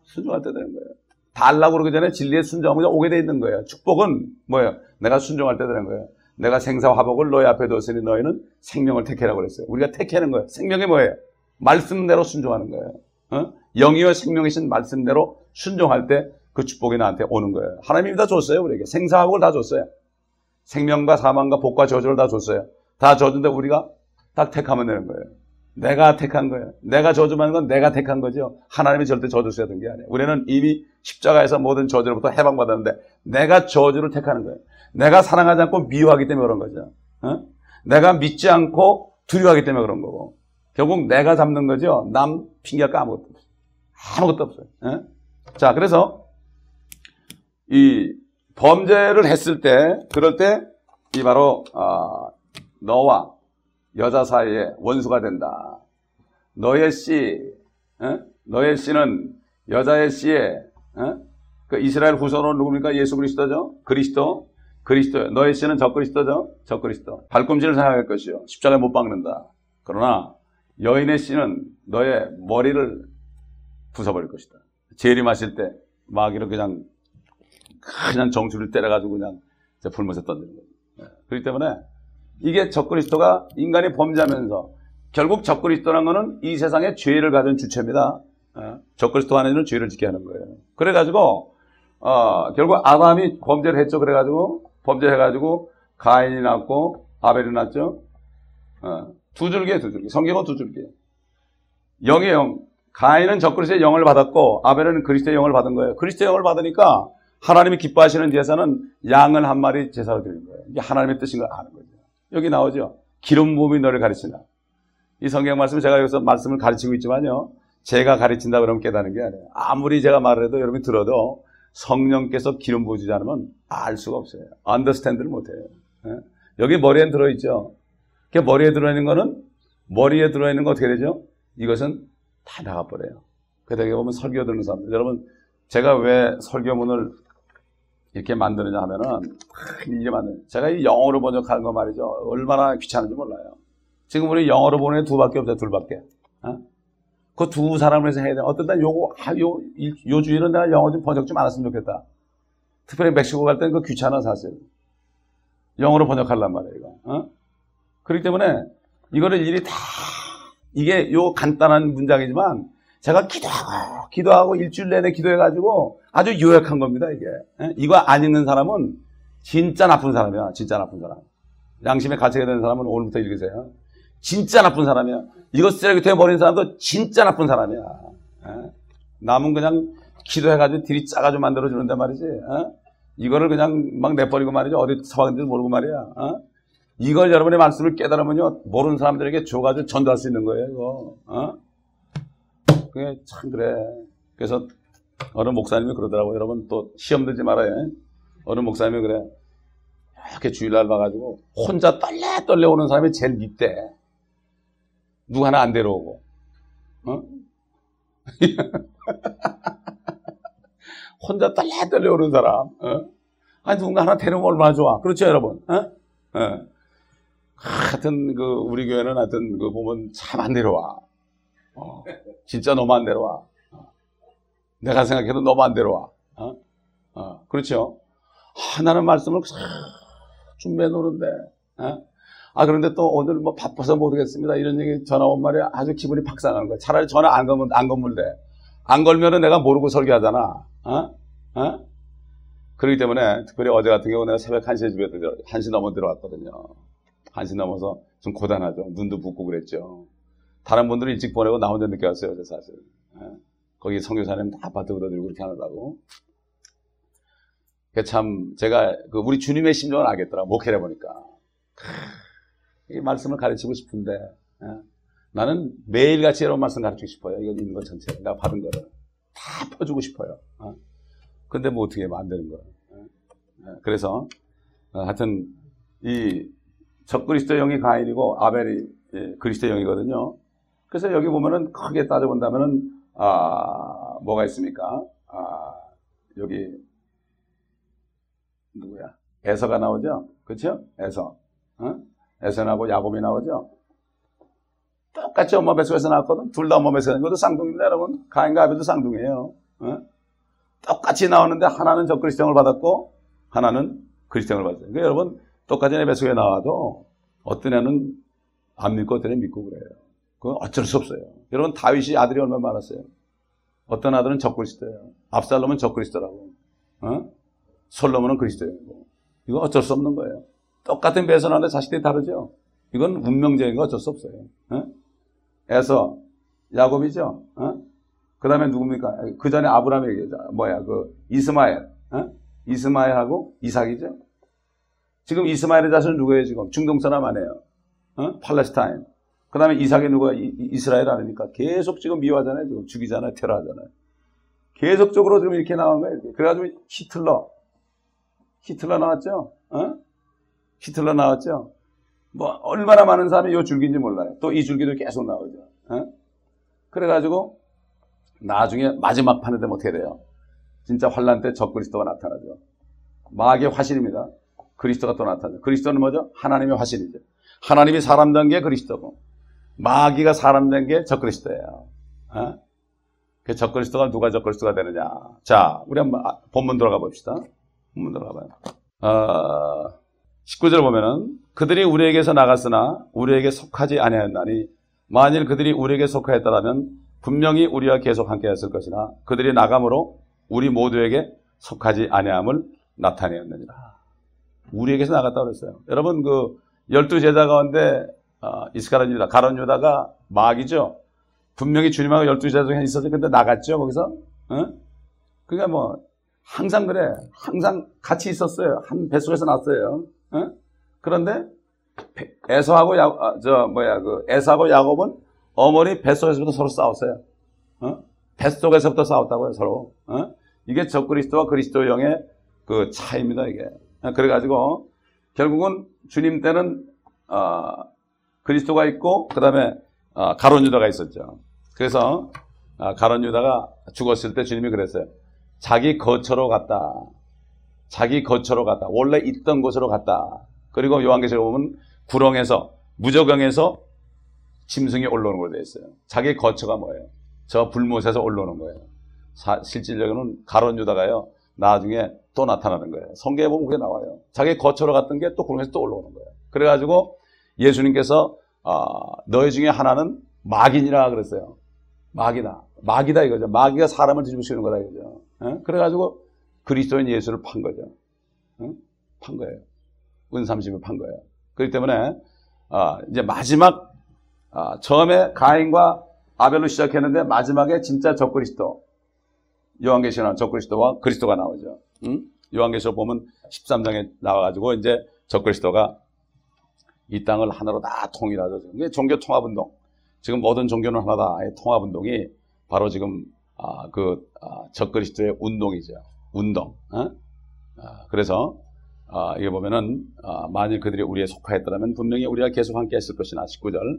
달라고 그러기 전에 진리에 순종하면 오게 돼 있는 거예요. 축복은 뭐예요? 내가 순종할 때 되는 거예요. 내가 생사화복을 너희 앞에 뒀으니 너희는 생명을 택해라고 그랬어요. 우리가 택하는 거예요. 생명이 뭐예요? 말씀대로 순종하는 거예요. 영이와 생명이신 말씀대로 순종할 때 그 축복이 나한테 오는 거예요. 하나님이 다 줬어요. 우리에게 생사화복을 다 줬어요. 생명과 사망과 복과 저주를 다 줬어요. 다 줬는데 우리가 딱 택하면 되는 거예요. 내가 택한 거예요. 내가 저주하는 건 내가 택한 거죠. 하나님이 절대 저주 써야 되는 게 아니에요. 우리는 이미 십자가에서 모든 저주로부터 해방받았는데 내가 저주를 택하는 거예요. 내가 사랑하지 않고 미워하기 때문에 그런 거죠. 내가 믿지 않고 두려워하기 때문에 그런 거고. 결국 내가 잡는 거죠. 남 핑계할 거 아무것도 없어요. 자, 그래서 이 범죄를 했을 때, 그럴 때 이 바로 너와 여자 사이에 원수가 된다. 너의 씨는 여자의 씨에 그 이스라엘 후손은 누굽니까? 예수 그리스도죠. 그리스도. 그리스도, 너의 씨는 적그리스도죠? 적그리스도. 발꿈치를 생각할 것이요. 십자가에 못 박는다. 그러나 여인의 씨는 너의 머리를 부숴버릴 것이다. 재림하실 때 마귀를 그냥 정수를 때려가지고 그냥 불못에 던지는 거예요. 그렇기 때문에 이게 적그리스도가 인간이 범죄하면서 결국 적그리스도라는 것은 이 세상에 죄를 가진 주체입니다. 적그리스도 안에는 죄를 짓게 하는 거예요. 그래가지고 결국 아담이 범죄를 했죠. 그래가지고 범죄해가지고 가인이 낳고 아벨이 낳았죠. 두 줄기에 두 줄기. 성경은 두 줄기. 영의 영. 가인은 적그리스도의 영을 받았고 아벨은 그리스도의 영을 받은 거예요. 그리스도의 영을 받으니까 하나님이 기뻐하시는 제사는 양을 한 마리 제사로 드리는 거예요. 이게 하나님의 뜻인 걸 아는 거죠. 여기 나오죠. 기름 부음이 너를 가르치나. 이 성경 말씀을 제가 여기서 말씀을 가르치고 있지만요. 제가 가르친다 그러면 깨닫는 게 아니에요. 아무리 제가 말을 해도 여러분이 들어도 성령께서 기름 부으지 않으면 알 수가 없어요. understand를 못해요. 여기 머리에 들어있죠. 그 머리에 들어있는 거는 머리에 들어있는 거 어떻게 되죠? 이것은 다 나가버려요. 그러다 보면 설교 듣는 사람들. 여러분 제가 왜 설교문을 이렇게 만드느냐 하면은 이게 만드는 제가 이 영어로 번역하는 거 말이죠. 얼마나 귀찮은지 몰라요. 지금 우리 영어로 보는 애 두밖에 없어요. 둘밖에. 그 두 사람을 해서 해야 돼. 어떤 날 요 주일은 내가 영어 좀 번역 좀 안 했으면 좋겠다. 특별히 멕시코 갈 때는 그거 귀찮아 사실. 영어로 번역하려면 말이에요. 이거. 그렇기 때문에 이거를 일일이 다 이게 요 간단한 문장이지만 제가 기도하고 일주일 내내 기도해가지고 아주 요약한 겁니다, 이게. 이거 안 읽는 사람은 진짜 나쁜 사람이야, 진짜 나쁜 사람. 양심의 가책이 되는 사람은 오늘부터 읽으세요. 진짜 나쁜 사람이야. 이거 쓰레기통에 버린 사람도 진짜 나쁜 사람이야. 남은 그냥 기도해가지고 딜이 짜가지고 만들어주는데 말이지. 이거를 그냥 막 내버리고 말이죠. 어디 서방인지도 모르고 말이야. 이걸 여러분의 말씀을 깨달으면요, 모르는 사람들에게 줘가지고 전도할 수 있는 거예요, 이거. 그게 참 그래. 그래서 어느 목사님이 그러더라고요. 여러분 또 시험 들지 말아요. 어느 목사님이 그래. 이렇게 주일날 봐가지고 혼자 떨려 오는 사람이 제일 밉대. 누구 하나 안 데려오고. 혼자 떨려 오는 사람. 아니 누군가 하나 데려오면 얼마나 좋아. 그렇죠, 여러분? 하여튼 우리 교회는 하여튼 보면 참 안 데려와. 진짜 너무 안 데려와. 내가 생각해도 너무 안 데려와. 그렇죠? 하나는 말씀을 준비해 놓는데. 그런데 또 오늘 뭐 바빠서 못 오겠습니다. 이런 얘기 전화 온 말이야. 아주 기분이 박상하는 거야. 차라리 전화 안 걸면 돼. 안 걸면은 내가 모르고 설교하잖아. 그렇기 때문에 특별히 어제 같은 경우 내가 새벽 1시에 집에 1시 넘어 들어왔거든요. 1시 넘어서 좀 고단하죠. 눈도 붓고 그랬죠. 다른 분들은 일찍 보내고 나 혼자 늦게 왔어요, 사실. 거기 선교사님 아파트 얻어들고 그렇게 하느라고. 참, 제가, 우리 주님의 심정을 알겠더라, 목회를 해보니까. 이 말씀을 가르치고 싶은데, 나는 매일같이 여러분 말씀 가르치고 싶어요. 이거 있는 것 전체. 내가 받은 거를. 다 퍼주고 싶어요. 근데 뭐 어떻게 하면 안 되는 거예요. 그래서, 하여튼, 이 적그리스도의 영이 가인이고, 아벨이 그리스도의 영이거든요. 그래서 여기 보면은 크게 따져본다면은, 뭐가 있습니까? 여기, 누구야? 에서가 나오죠? 그쵸? 에서. 에서 나오고 야곱이 나오죠? 똑같이 엄마 뱃속에서 나왔거든? 둘 다 엄마 뱃속에서 나온 것도 쌍둥이입니다, 여러분. 가인과 아벨도 쌍둥이에요. 똑같이 나오는데 하나는 적그리스도를 받았고, 하나는 그리스도를 받았어요. 그러니까 여러분, 똑같이 내 뱃속에 나와도 어떤 애는 안 믿고 어떤 애는 믿고 그래요. 그건 어쩔 수 없어요. 여러분, 다윗이 아들이 얼마나 많았어요? 어떤 아들은 적그리스도예요. 압살롬은 적그리스도라고. 솔로몬은 그리스도이고. 이건 어쩔 수 없는 거예요. 똑같은 배에서 나는데 자식들이 다르죠. 이건 운명적인 거 어쩔 수 없어요. 에서 야곱이죠. 그 다음에 누굽니까? 그 전에 아브라함 얘기죠. 이스마엘. 이스마엘하고 이삭이죠. 지금 이스마엘의 자손은 누구예요? 지금 중동 사람 아니에요. 팔레스타인. 그 다음에 이삭이 누가 이스라엘 아닙니까? 계속 지금 미워하잖아요. 지금 죽이잖아요. 테러하잖아요. 계속적으로 지금 이렇게 나온 거예요. 그래가지고 히틀러 나왔죠? 히틀러 나왔죠? 뭐, 얼마나 많은 사람이 이 줄기인지 몰라요. 또 이 줄기도 계속 나오죠. 그래가지고, 나중에 마지막 판에 되면 어떻게 돼요? 진짜 환란 때 적그리스도가 나타나죠. 마귀의 화신입니다. 그리스도가 또 나타나죠. 그리스도는 뭐죠? 하나님의 화신이죠. 하나님이 사람 된 게 그리스도고 마귀가 사람 된 게 적그리스도예요. 그 적그리스도가 누가 적그리스도가 되느냐. 자, 우리 한번 본문 들어가 봅시다. 본문 들어가 봐요. 19절 보면은 그들이 우리에게서 나갔으나 우리에게 속하지 아니하였나니 만일 그들이 우리에게 속하였더라면 분명히 우리와 계속 함께했을 것이나 그들이 나감으로 우리 모두에게 속하지 아니함을 나타내었느니라. 우리에게서 나갔다고 그랬어요. 여러분 그 12제자 가운데 이스카리온 유다, 가룟 유다가 마귀죠. 분명히 주님하고 12제자 중에 있었죠. 근데 나갔죠 거기서. 그러니까 뭐 항상 그래. 항상 같이 있었어요. 한 뱃속에서 났어요. 그런데 에서하고 에서하고 야곱은 어머니 뱃속에서부터 서로 싸웠어요. 뱃속에서부터 싸웠다고요, 서로. 이게 적그리스도와 그리스도형의 그 차이입니다, 이게. 그래가지고 결국은 주님 때는 그리스도가 있고 그다음에 가룟 유다가 있었죠. 그래서 가룟 유다가 죽었을 때 주님이 그랬어요. 자기 거처로 갔다. 자기 거처로 갔다. 원래 있던 곳으로 갔다. 그리고 요한계시록에 보면 구렁에서 무저경에서 짐승이 올라오는 걸로 되어 있어요. 자기 거처가 뭐예요? 저 불못에서 올라오는 거예요. 실질적으로는 가룟 유다가요. 나중에 또 나타나는 거예요. 성경에 보면 그게 나와요. 자기 거처로 갔던 게 또 구렁에서 또 올라오는 거예요. 그래가지고 예수님께서 너희 중에 하나는 마귀니라 그랬어요. 마귀다 이거죠. 마귀가 사람을 뒤집으시는 거다 이거죠. 그래가지고 그리스도인 예수를 판 거죠. 판 거예요. 은삼십을 판 거예요. 그렇기 때문에 이제 마지막 처음에 가인과 아벨로 시작했는데 마지막에 진짜 적그리스도 요한계시록에 적그리스도와 그리스도가 나오죠. 요한계시록 보면 13장에 나와가지고 이제 적그리스도가 이 땅을 하나로 다 통일하죠. 이게 종교 통합운동. 지금 모든 종교는 하나다의 통합운동이 바로 지금 적그리스도의 운동이죠. 운동. 그래서 이게 보면은 만일 그들이 우리에 속하였더라면 분명히 우리가 계속 함께 했을 것이나 19절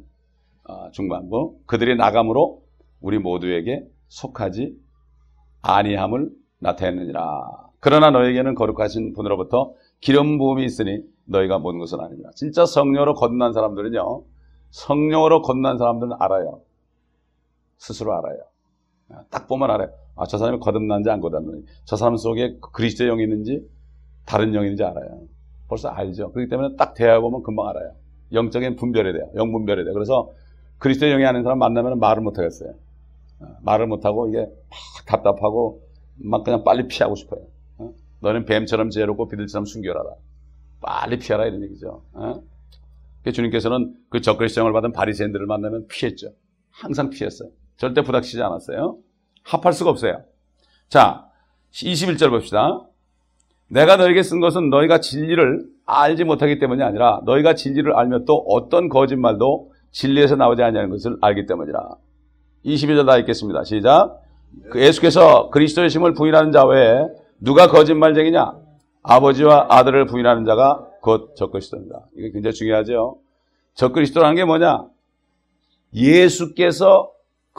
중반부 그들이 나감으로 우리 모두에게 속하지 아니함을 나타냈느니라. 그러나 너에게는 거룩하신 분으로부터 기름 부음이 있으니 너희가 모든 것은 아니니라. 진짜 성령으로 거듭난 사람들은요. 성령으로 거듭난 사람들은 알아요. 스스로 알아요. 딱 보면 알아요. 저 사람이 거듭난지 안 거듭난지, 저 사람 속에 그리스도의 영이 있는지 다른 영이 있는지 알아요. 벌써 알죠. 그렇기 때문에 딱 대화해보면 금방 알아요. 영적인 분별이 돼요. 영분별이 돼요. 그래서 그리스도의 영이 아닌 사람 만나면 말을 못하겠어요. 말을 못하고 이게 막 답답하고 막 그냥 빨리 피하고 싶어요. 너는 뱀처럼 지혜롭고 비둘처럼 순결하라. 빨리 피하라 이런 얘기죠. 주님께서는 그 적그리스도형을 받은 바리새인들을 만나면 피했죠. 항상 피했어요. 절대 부닥치지 않았어요. 합할 수가 없어요. 자, 21절 봅시다. 내가 너에게 쓴 것은 너희가 진리를 알지 못하기 때문이 아니라 너희가 진리를 알면 또 어떤 거짓말도 진리에서 나오지 않냐는 것을 알기 때문이라. 22절 다 읽겠습니다. 시작. 예수께서 그리스도의 심을 부인하는 자 외에 누가 거짓말쟁이냐? 아버지와 아들을 부인하는 자가 곧 적그리스도입니다. 이게 굉장히 중요하죠. 적그리스도라는 게 뭐냐? 예수께서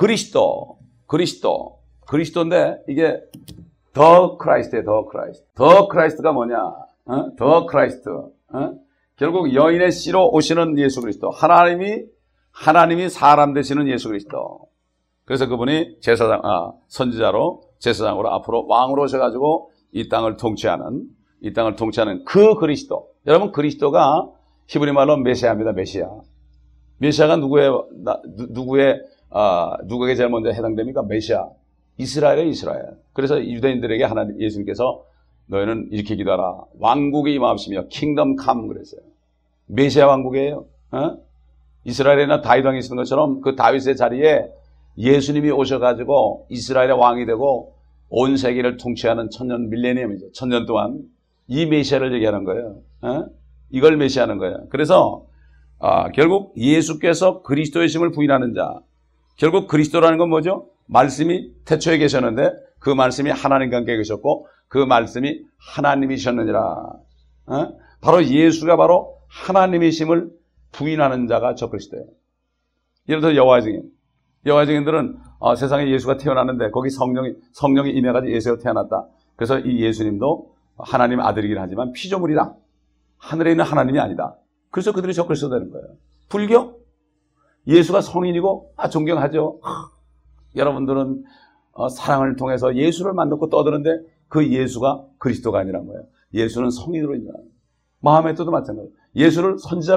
그리스도인데 이게 더 크라이스트예요. 더 크라이스트가 뭐냐? 더 크라이스트. 결국 여인의 씨로 오시는 예수 그리스도. 하나님이 사람 되시는 예수 그리스도. 그래서 그분이 선지자로 제사장으로 앞으로 왕으로 오셔가지고 이 땅을 통치하는 그 그리스도. 여러분 그리스도가 히브리 말로 메시아입니다. 메시아가 누구에게 제일 먼저 해당됩니까? 메시아. 이스라엘. 그래서 유대인들에게 하나님 예수님께서 너희는 이렇게 기도하라. 왕국이 임하시며 킹덤 캄 그랬어요. 메시아 왕국이에요. 이스라엘에나 다윗 왕이 있는 것처럼 그 다윗의 자리에 예수님이 오셔가지고 이스라엘의 왕이 되고 온 세계를 통치하는 천년 밀레니엄이죠. 천년 동안 이 메시아를 얘기하는 거예요. 이걸 메시아하는 거예요. 그래서 결국 예수께서 그리스도의 심을 부인하는 자. 결국 그리스도라는 건 뭐죠? 말씀이 태초에 계셨는데 그 말씀이 하나님과 함께 계셨고 그 말씀이 하나님이셨느니라. 바로 예수가 바로 하나님이심을 부인하는 자가 적그리스도예요. 예를 들어 여호와의 증인들은 세상에 예수가 태어났는데 거기 성령이 임해가지고 예수가 태어났다. 그래서 이 예수님도 하나님 아들이긴 하지만 피조물이다. 하늘에 있는 하나님이 아니다. 그래서 그들이 적그리스도 되는 거예요. 불교? 예수가 성인이고 존경하죠. 여러분들은 사랑을 통해서 예수를 만났고 떠드는데 그 예수가 그리스도가 아니란 거예요. 예수는 성인으로 인정하는 거예요. 마호메트도 마찬가지예요. 예수를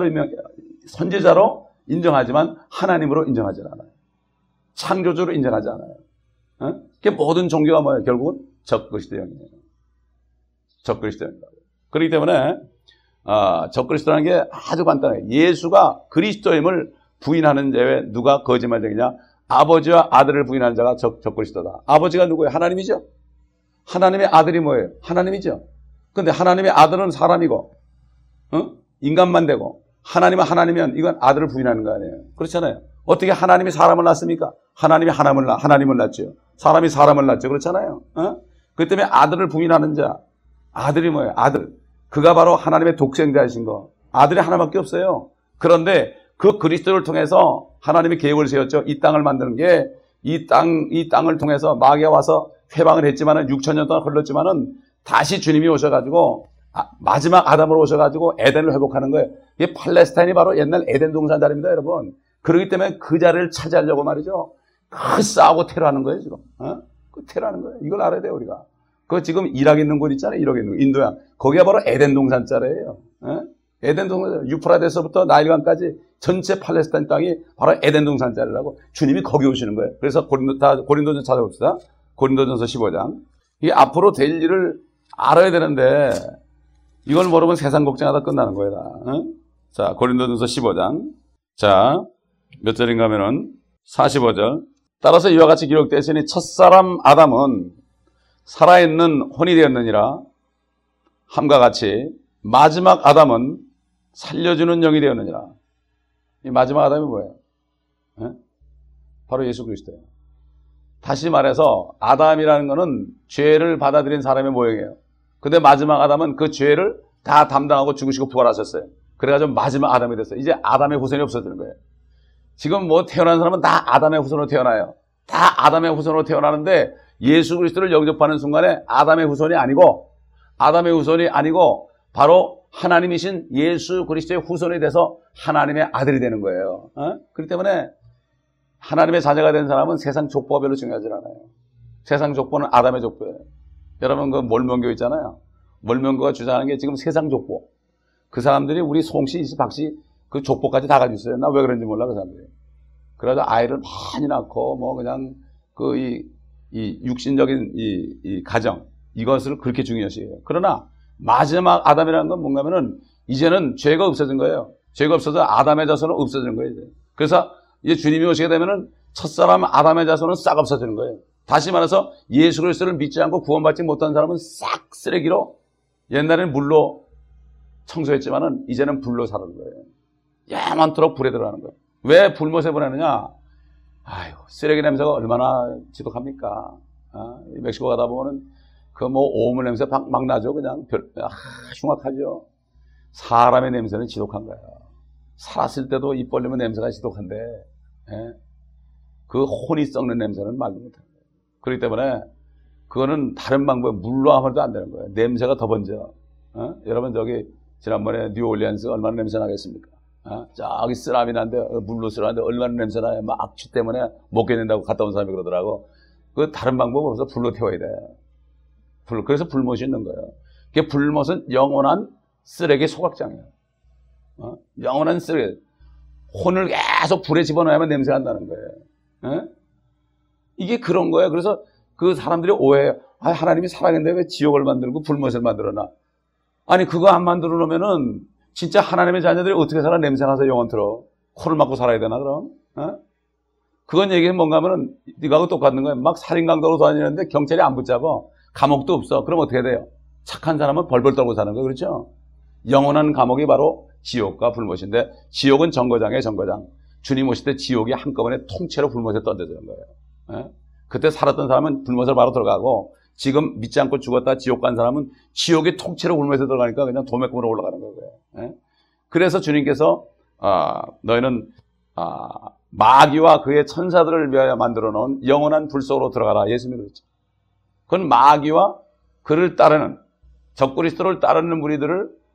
선지자로 인정하지만 하나님으로 인정하지 않아요. 창조주로 인정하지 않아요. 그 모든 종교가 뭐예요? 결국은 적그리스도형이에요. 적그리스도형이라고. 그렇기 때문에 적그리스도라는 게 아주 간단해요. 예수가 그리스도임을 부인하는 자에 누가 거짓말쟁이냐? 아버지와 아들을 부인하는 자가 적그리스도다. 아버지가 누구예요? 하나님이죠. 하나님의 아들이 뭐예요? 하나님이죠. 근데 하나님의 아들은 사람이고 인간만 되고 하나님은 하나님이면 이건 아들을 부인하는 거 아니에요. 그렇잖아요. 어떻게 하나님이 사람을 낳습니까? 하나님이 하나님을 낳죠. 사람이 사람을 낳죠. 그렇잖아요. 그렇기 때문에 아들을 부인하는 자, 아들이 뭐예요? 아들. 그가 바로 하나님의 독생자이신 거. 아들이 하나밖에 없어요. 그런데 그 그리스도를 통해서 하나님이 계획을 세웠죠. 이 땅을 만드는 게 이 땅을 통해서 마귀가 와서 회방을 했지만은 6,000년 동안 흘렀지만은 다시 주님이 오셔가지고 마지막 아담으로 오셔가지고 에덴을 회복하는 거예요. 이게 팔레스타인이 바로 옛날 에덴 동산 자리입니다, 여러분. 그렇기 때문에 그 자리를 차지하려고 말이죠. 싸우고 테러하는 거예요, 지금. 그 테러하는 거예요. 이걸 알아야 돼요, 우리가. 그 지금 이락 있는 곳 있잖아요, 이락 있는 곳. 인도양. 거기가 바로 에덴 동산 자리예요. 에덴 동산, 유프라데스부터 나일강까지 전체 팔레스타인 땅이 바로 에덴 동산 자리라고 주님이 거기 오시는 거예요. 그래서 고린도전서 찾아봅시다. 고린도전서 15장. 이게 앞으로 될 일을 알아야 되는데 이걸 모르면 세상 걱정하다 끝나는 거예요, 다. 자, 고린도전서 15장. 자, 몇 절인가 하면은 45절. 따라서 이와 같이 기록되었으니 첫사람 아담은 살아있는 혼이 되었느니라 함과 같이 마지막 아담은 살려주는 영이 되었느니라. 이 마지막 아담이 뭐예요? 바로 예수 그리스도예요. 다시 말해서 아담이라는 것은 죄를 받아들인 사람의 모형이에요. 근데 마지막 아담은 그 죄를 다 담당하고 죽으시고 부활하셨어요. 그래가지고 마지막 아담이 됐어요. 이제 아담의 후손이 없어지는 거예요. 지금 뭐 태어난 사람은 다 아담의 후손으로 태어나요. 다 아담의 후손으로 태어나는데 예수 그리스도를 영접하는 순간에 아담의 후손이 아니고 바로 하나님이신 예수 그리스도의 후손이 돼서 하나님의 아들이 되는 거예요. 그렇기 때문에 하나님의 자녀가 된 사람은 세상 족보가 별로 중요하지 않아요. 세상 족보는 아담의 족보예요. 여러분 그 몰명교 있잖아요. 몰명교가 주장하는 게 지금 세상 족보. 그 사람들이 우리 송씨, 이씨, 박씨 그 족보까지 다 가지고 있어요. 나 왜 그런지 몰라 그 사람들이. 그래서 아이를 많이 낳고 뭐 그냥 그 이 육신적인 이 가정 이것을 그렇게 중요시해요. 그러나 마지막 아담이라는 건 뭔가면은 이제는 죄가 없어진 거예요. 죄가 없어서 아담의 자손은 없어지는 거예요. 이제. 그래서 이제 주님이 오시게 되면은 첫사람 아담의 자손은 싹 없어지는 거예요. 다시 말해서 예수 그리스도를 믿지 않고 구원받지 못한 사람은 싹 쓰레기로 옛날에는 물로 청소했지만은 이제는 불로 사는 거예요. 야만토록 불에 들어가는 거예요. 왜 불못에 보내느냐? 아이고 쓰레기 냄새가 얼마나 지독합니까? 멕시코 가다 보면은 그 뭐 오물 냄새 막 나죠. 그냥 흉악하죠. 사람의 냄새는 지독한 거예요. 살았을 때도 입 벌리면 냄새가 지독한데 그 혼이 썩는 냄새는 말도 못해요. 그렇기 때문에 그거는 다른 방법에 물로 하면도 안 되는 거예요. 냄새가 더 번져. 여러분 저기 지난번에 뉴올리언스 얼마나 냄새 나겠습니까? 저기 쓰라미 난데 물로 쓰라는데 얼마나 냄새 나요. 막 악취 때문에 못 견딘다고 갔다 온 사람이 그러더라고. 그 다른 방법 없어. 불로 태워야 돼. 그래서 불못이 있는 거예요. 그 불못은 영원한 쓰레기 소각장이에요. 영원한 쓰레기. 혼을 계속 불에 집어넣으면 냄새가 난다는 거예요. 이게 그런 거예요. 그래서 그 사람들이 오해해요. 하나님이 사랑인데 왜 지옥을 만들고 불못을 만들어놔? 아니 그거 안 만들어 놓으면은 진짜 하나님의 자녀들이 어떻게 살아? 냄새 나서 영원토록 코를 막고 살아야 되나 그럼? 그건 얘기는 뭔가 하면은 네가하고 똑같은 거예요. 막 살인강도로 다니는데 경찰이 안 붙잡아. 감옥도 없어. 그럼 어떻게 돼요? 착한 사람은 벌벌 떨고 사는 거예요. 그렇죠? 영원한 감옥이 바로 지옥과 불못인데 지옥은 정거장이에요. 정거장. 주님 오실 때 지옥이 한꺼번에 통째로 불못에 던져지는 거예요. 그때 살았던 사람은 불못을 바로 들어가고 지금 믿지 않고 죽었다 지옥 간 사람은 지옥이 통째로 불못에 들어가니까 그냥 도매금으로 올라가는 거예요. 그래서 주님께서 너희는 마귀와 그의 천사들을 위하여 만들어 놓은 영원한 불 속으로 들어가라. 예수님이 그랬죠. 그건 마귀와 그를 따르는 적그리스도를 따르는 무리들을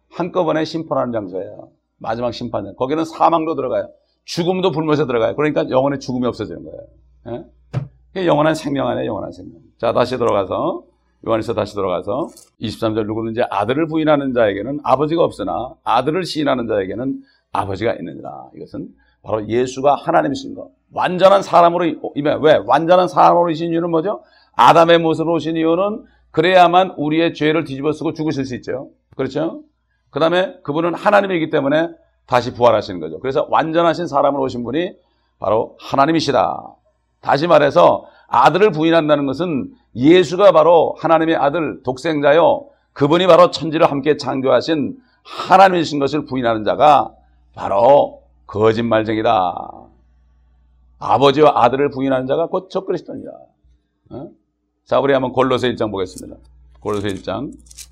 한꺼번에 심판하는 장소예요. 마지막 심판장. 거기는 사망도 들어가요. 죽음도 불못에 들어가요. 그러니까 영혼의 죽음이 없어지는 거예요. 예? 영원한 생명 안에 영원한 생명. 자, 다시 돌아가서 요한에서 다시 돌아가서 23절 누구든지 아들을 부인하는 자에게는 아버지가 없으나 아들을 시인하는 자에게는 아버지가 있느니라. 이것은 바로 예수가 하나님이신 것. 완전한 사람으로 왜? 완전한 사람으로 오신 이유는 뭐죠? 아담의 모습으로 오신 이유는 그래야만 우리의 죄를 뒤집어 쓰고 죽으실 수 있죠. 그렇죠? 그 다음에 그분은 하나님이기 때문에 다시 부활하시는 거죠. 그래서 완전하신 사람으로 오신 분이 바로 하나님이시다. 다시 말해서 아들을 부인한다는 것은 예수가 바로 하나님의 아들 독생자요. 그분이 바로 천지를 함께 창조하신 하나님이신 것을 부인하는 자가 바로 거짓말쟁이다. 아버지와 아들을 부인하는 자가 곧 적그리스도니라. 자, 우리 한번 골로새 1장 보겠습니다. 골로새 1장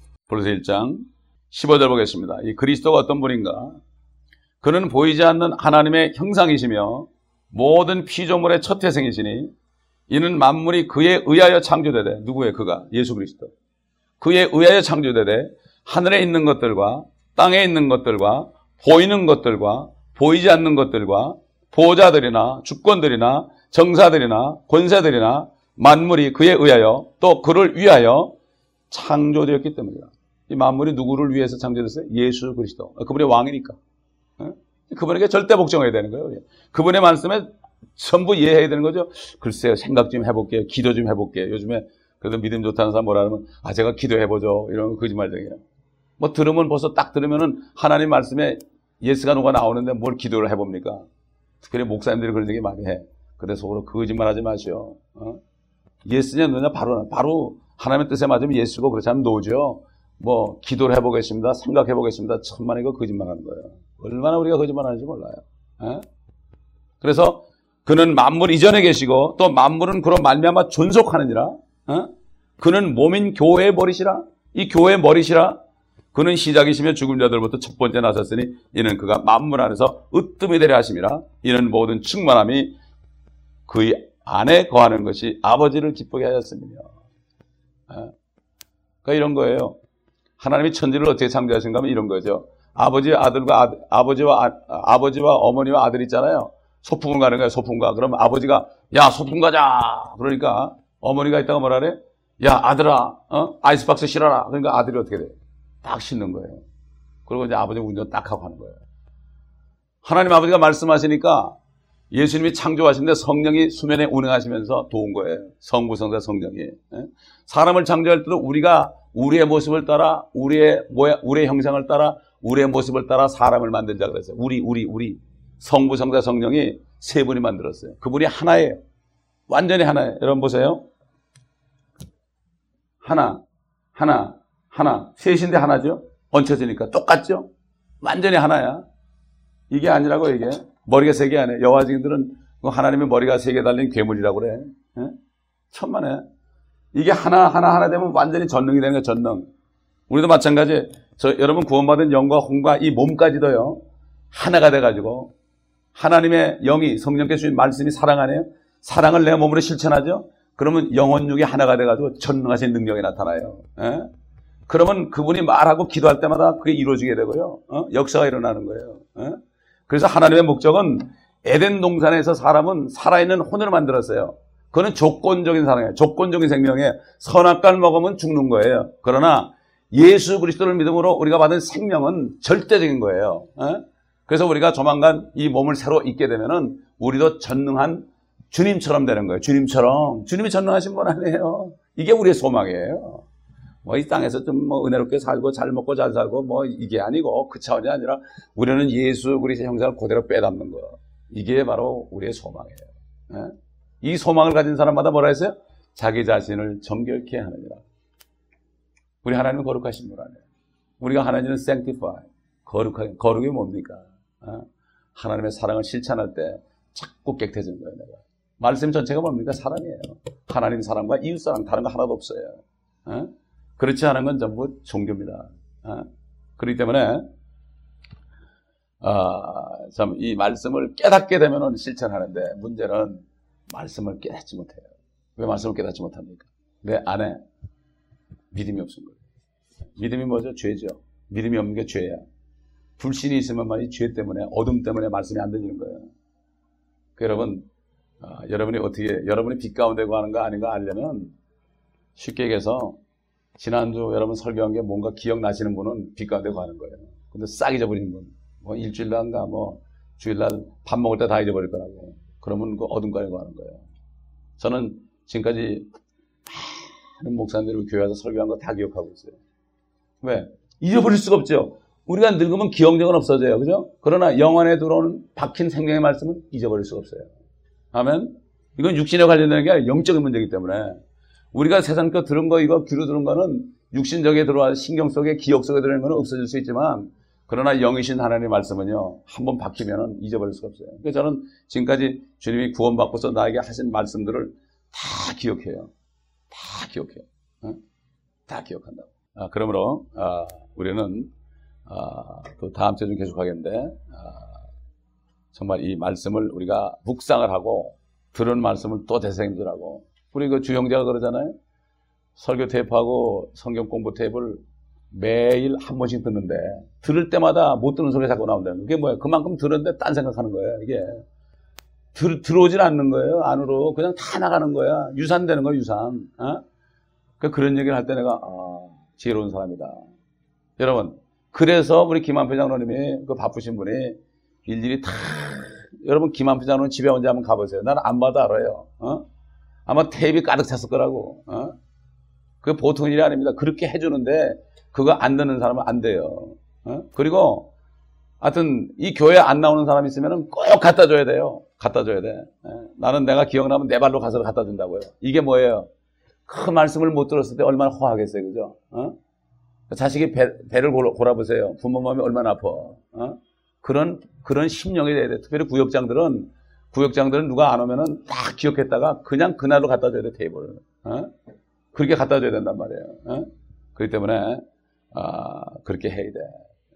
15절 보겠습니다. 이 그리스도가 어떤 분인가? 그는 보이지 않는 하나님의 형상이시며 모든 피조물의 첫 태생이시니 이는 만물이 그에 의하여 창조되되, 누구의 그가? 예수 그리스도. 그에 의하여 창조되되 하늘에 있는 것들과 땅에 있는 것들과 보이는 것들과 보이지 않는 것들과 보좌들이나 주권들이나 정사들이나 권세들이나 만물이 그에 의하여 또 그를 위하여 창조되었기 때문이다. 이 만물이 누구를 위해서 창조됐어요? 예수 그리스도. 그분이 왕이니까. 그분에게 절대 복종해야 되는 거예요. 그분의 말씀에 전부 이해해야 되는 거죠. 글쎄요, 생각 좀 해볼게요. 기도 좀 해볼게요. 요즘에 그래도 믿음 좋다는 사람 뭐라 하면 제가 기도해보죠. 이런 거 거짓말쟁이에요. 뭐 들으면 벌써 딱 들으면은 하나님 말씀에 예스가 누가 나오는데 뭘 기도를 해봅니까? 특별히 목사님들이 그런 얘기 많이 해. 근데 속으로 거짓말하지 마시오. 예스냐 노냐 바로 하나님의 뜻에 맞으면 예수고 그렇지 않으면 노죠. 뭐 기도를 해보겠습니다. 생각해보겠습니다. 천만 이거 거짓말하는 거예요. 얼마나 우리가 거짓말하는지 몰라요. 그래서 그는 만물 이전에 계시고 또 만물은 그로 말미암아 존속하느니라. 그는 몸인 교회의 머리시라. 이 교회의 머리시라. 그는 시작이시며 죽은 자들부터 첫 번째 나섰으니 이는 그가 만물 안에서 으뜸이 되려 하심이라. 이는 모든 충만함이 그의 안에 거하는 것이 아버지를 기쁘게 하였으며. 그러니까 이런 거예요. 하나님이 천지를 어떻게 창조하신가 하면 이런 거죠. 아버지와 어머니와 아들 있잖아요. 소풍을 가는 거예요. 소풍가. 그러면 아버지가 야 소풍 가자. 그러니까 어머니가 있다가 뭐라 그래? 야 아들아 아이스박스 실어라. 그러니까 아들이 어떻게 돼? 딱 싣는 거예요. 그리고 이제 아버지 운전 딱 하고 하는 거예요. 하나님 아버지가 말씀하시니까 예수님이 창조하시는데 성령이 수면에 운행하시면서 도운 거예요. 성부성자 성령이. 사람을 창조할 때도 우리가 우리의 모습을 따라 우리의 형상을 따라 우리의 모습을 따라 사람을 만든 자 그랬어요. 우리 성부성자 성령이 세 분이 만들었어요. 그분이 하나예요. 완전히 하나예요. 여러분 보세요. 하나 셋인데 하나죠. 얹혀지니까 똑같죠. 완전히 하나야. 이게 아니라고 이게 머리가 세 개 아니에요. 여호와 증인들은 하나님의 머리가 세 개 달린 괴물이라고 그래. 천만에. 이게 하나 되면 완전히 전능이 되는 거예요. 전능. 우리도 마찬가지. 여러분 구원받은 영과 혼과 이 몸까지도요. 하나가 돼가지고 하나님의 영이 성령께 주신 말씀이 사랑 아니에요? 사랑을 내 몸으로 실천하죠. 그러면 영혼육이 하나가 돼가지고 전능하신 능력이 나타나요. 그러면 그분이 말하고 기도할 때마다 그게 이루어지게 되고요. 역사가 일어나는 거예요. 그래서 하나님의 목적은 에덴 동산에서 사람은 살아있는 혼을 만들었어요. 그거는 조건적인 사랑이에요. 조건적인 생명에 선악과를 먹으면 죽는 거예요. 그러나 예수 그리스도를 믿음으로 우리가 받은 생명은 절대적인 거예요. 그래서 우리가 조만간 이 몸을 새로 입게 되면은 우리도 전능한 주님처럼 되는 거예요. 주님이 전능하신 분 아니에요. 이게 우리의 소망이에요. 뭐 이 땅에서 좀 뭐 은혜롭게 살고 잘 먹고 잘 살고 뭐 이게 아니고 그 차원이 아니라 우리는 예수 그리스도의 형상을 그대로 빼닮는 거. 이게 바로 우리의 소망이에요. 이 소망을 가진 사람마다 뭐라 했어요? 자기 자신을 정결케 하느니라. 우리 하나님은 거룩하신 분 아니에요. 우리가 하나님은 sanctify. 거룩이 뭡니까? 하나님의 사랑을 실천할 때 자꾸 깨끗해지는 거예요. 내가. 말씀 전체가 뭡니까? 사랑이에요. 하나님 사랑과 이웃 사랑 다른 거 하나도 없어요. 그렇지 않은 건 전부 종교입니다. 그렇기 때문에 참 이 말씀을 깨닫게 되면 실천하는데 문제는 말씀을 깨닫지 못해요. 왜 말씀을 깨닫지 못합니까? 내 안에 믿음이 없은 거예요. 믿음이 뭐죠? 죄죠. 믿음이 없는 게 죄야. 불신이 있으면 말이 죄 때문에, 어둠 때문에 말씀이 안 들리는 거예요. 여러분, 여러분이 어떻게, 여러분이 빛 가운데 거하는가 아닌가 알려면 쉽게 얘기해서 지난주 여러분 설교한 게 뭔가 기억나시는 분은 빛 가운데 거하는 거예요. 근데 싹 잊어버리는 분, 뭐 일주일날인가 뭐 주일날 밥 먹을 때 다 잊어버릴 거라고. 그러면 그 어둠 가운데 거하는 거예요. 저는 지금까지 많은 목사님들이 교회 와서 설교한 거 다 기억하고 있어요. 왜? 잊어버릴 수가 없죠. 우리가 늙으면 기억력은 없어져요. 그죠? 그러나 영안에 들어오는 박힌 생명의 말씀은 잊어버릴 수가 없어요. 아멘? 이건 육신에 관련되는 게 아니라 영적인 문제이기 때문에 우리가 세상 거 들은 거, 이거 귀로 들은 거는 육신적에 들어와 신경 속에, 기억 속에 들어있는 거는 없어질 수 있지만 그러나 영이신 하나님의 말씀은요, 한번 박히면은 잊어버릴 수가 없어요. 그래서 저는 지금까지 주님이 구원받고서 나에게 하신 말씀들을 다 기억해요. 다 기억해요. 어? 다 기억한다고. 그러므로 우리는 또 다음 주에 좀 계속하겠는데 정말 이 말씀을 우리가 묵상을 하고 들은 말씀을 또 되새김질하고, 우리 그 주형제가 그러잖아요. 설교 테이프하고 성경 공부 테이프를 매일 한 번씩 듣는데 들을 때마다 못 듣는 소리가 자꾸 나온다는 거예요. 그게 뭐예요? 그만큼 들었는데 딴 생각하는 거예요. 이게 들어오질 않는 거예요. 안으로 그냥 다 나가는 거야. 유산되는 거야, 유산. 그런 얘기를 할 때 내가 지혜로운 사람이다. 여러분, 그래서 우리 김한표 장로님이 그 바쁘신 분이 일일이 다, 여러분 김한표 장로님 집에 언제 한번 가보세요. 나는 안 봐도 알아요. 아마 테이프가 가득 찼을 거라고. 그게 보통 일이 아닙니다. 그렇게 해주는데 그거 안 듣는 사람은 안 돼요. 그리고 하여튼 이 교회에 안 나오는 사람이 있으면 꼭 갖다 줘야 돼요. 갖다 줘야 돼. 나는 내가 기억나면 내 발로 가서 갖다 준다고요. 이게 뭐예요? 그 말씀을 못 들었을 때 얼마나 허하겠어요. 그죠? 자식이 배를 골아보세요. 부모 마음이 얼마나 아파. 그런 심령이 돼야 돼. 특별히 구역장들은 누가 안 오면은 딱 기억했다가 그냥 그날로 갖다 줘야 돼, 테이블을. 그렇게 갖다 줘야 된단 말이에요. 그렇기 때문에, 그렇게 해야 돼.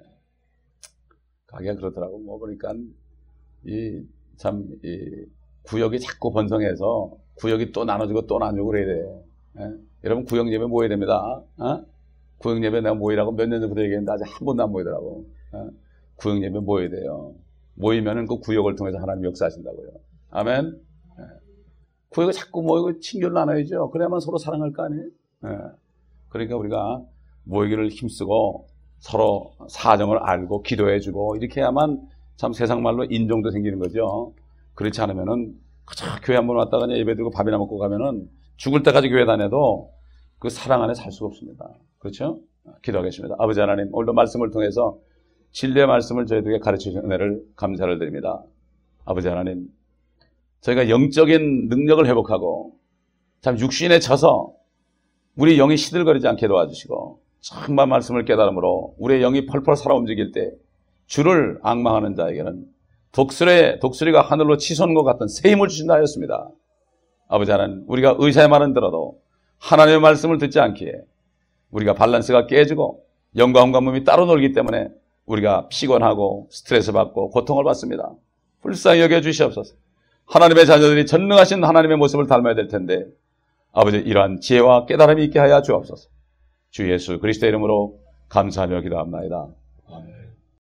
가게가 그렇더라고. 뭐, 보니까, 이 구역이 자꾸 번성해서 구역이 또 나눠지고 또 나누고 그래야 돼. 여러분, 구역 예배 모여야 됩니다. 구역 예배 내가 모이라고 몇 년 전부터 얘기했는데 아직 한 번도 안 모이더라고. 구역 예배 모여야 돼요. 모이면은 그 구역을 통해서 하나님 역사하신다고요. 아멘. 구역에 자꾸 모이고 친교를 나눠야죠. 그래야만 서로 사랑할 거 아니에요. 그러니까 우리가 모이기를 힘쓰고 서로 사정을 알고 기도해주고 이렇게 해야만 참 세상 말로 인정도 생기는 거죠. 그렇지 않으면은 그저 교회 한번 왔다가 그냥 예배 드리고 밥이나 먹고 가면은 죽을 때까지 교회 다녀도 그 사랑 안에 살 수가 없습니다. 그렇죠? 기도하겠습니다. 아버지 하나님, 오늘도 말씀을 통해서 진리의 말씀을 저희들에게 가르치신 은혜를 감사를 드립니다. 아버지 하나님, 저희가 영적인 능력을 회복하고 참 육신에 져서 우리 영이 시들거리지 않게 도와주시고 정말 말씀을 깨달음으로 우리의 영이 펄펄 살아 움직일 때 주를 앙망하는 자에게는 독수리가 하늘로 치솟는 것 같은 새 힘을 주신다 하였습니다. 아버지 하나님, 우리가 의사의 말은 들어도 하나님의 말씀을 듣지 않기에 우리가 밸런스가 깨지고 영과 혼과 몸이 따로 놀기 때문에 우리가 피곤하고 스트레스 받고 고통을 받습니다. 불쌍히 여겨주시옵소서. 하나님의 자녀들이 전능하신 하나님의 모습을 닮아야 될 텐데 아버지, 이러한 지혜와 깨달음이 있게 하여 주옵소서. 주 예수 그리스도의 이름으로 감사하며 기도합나이다. 아멘.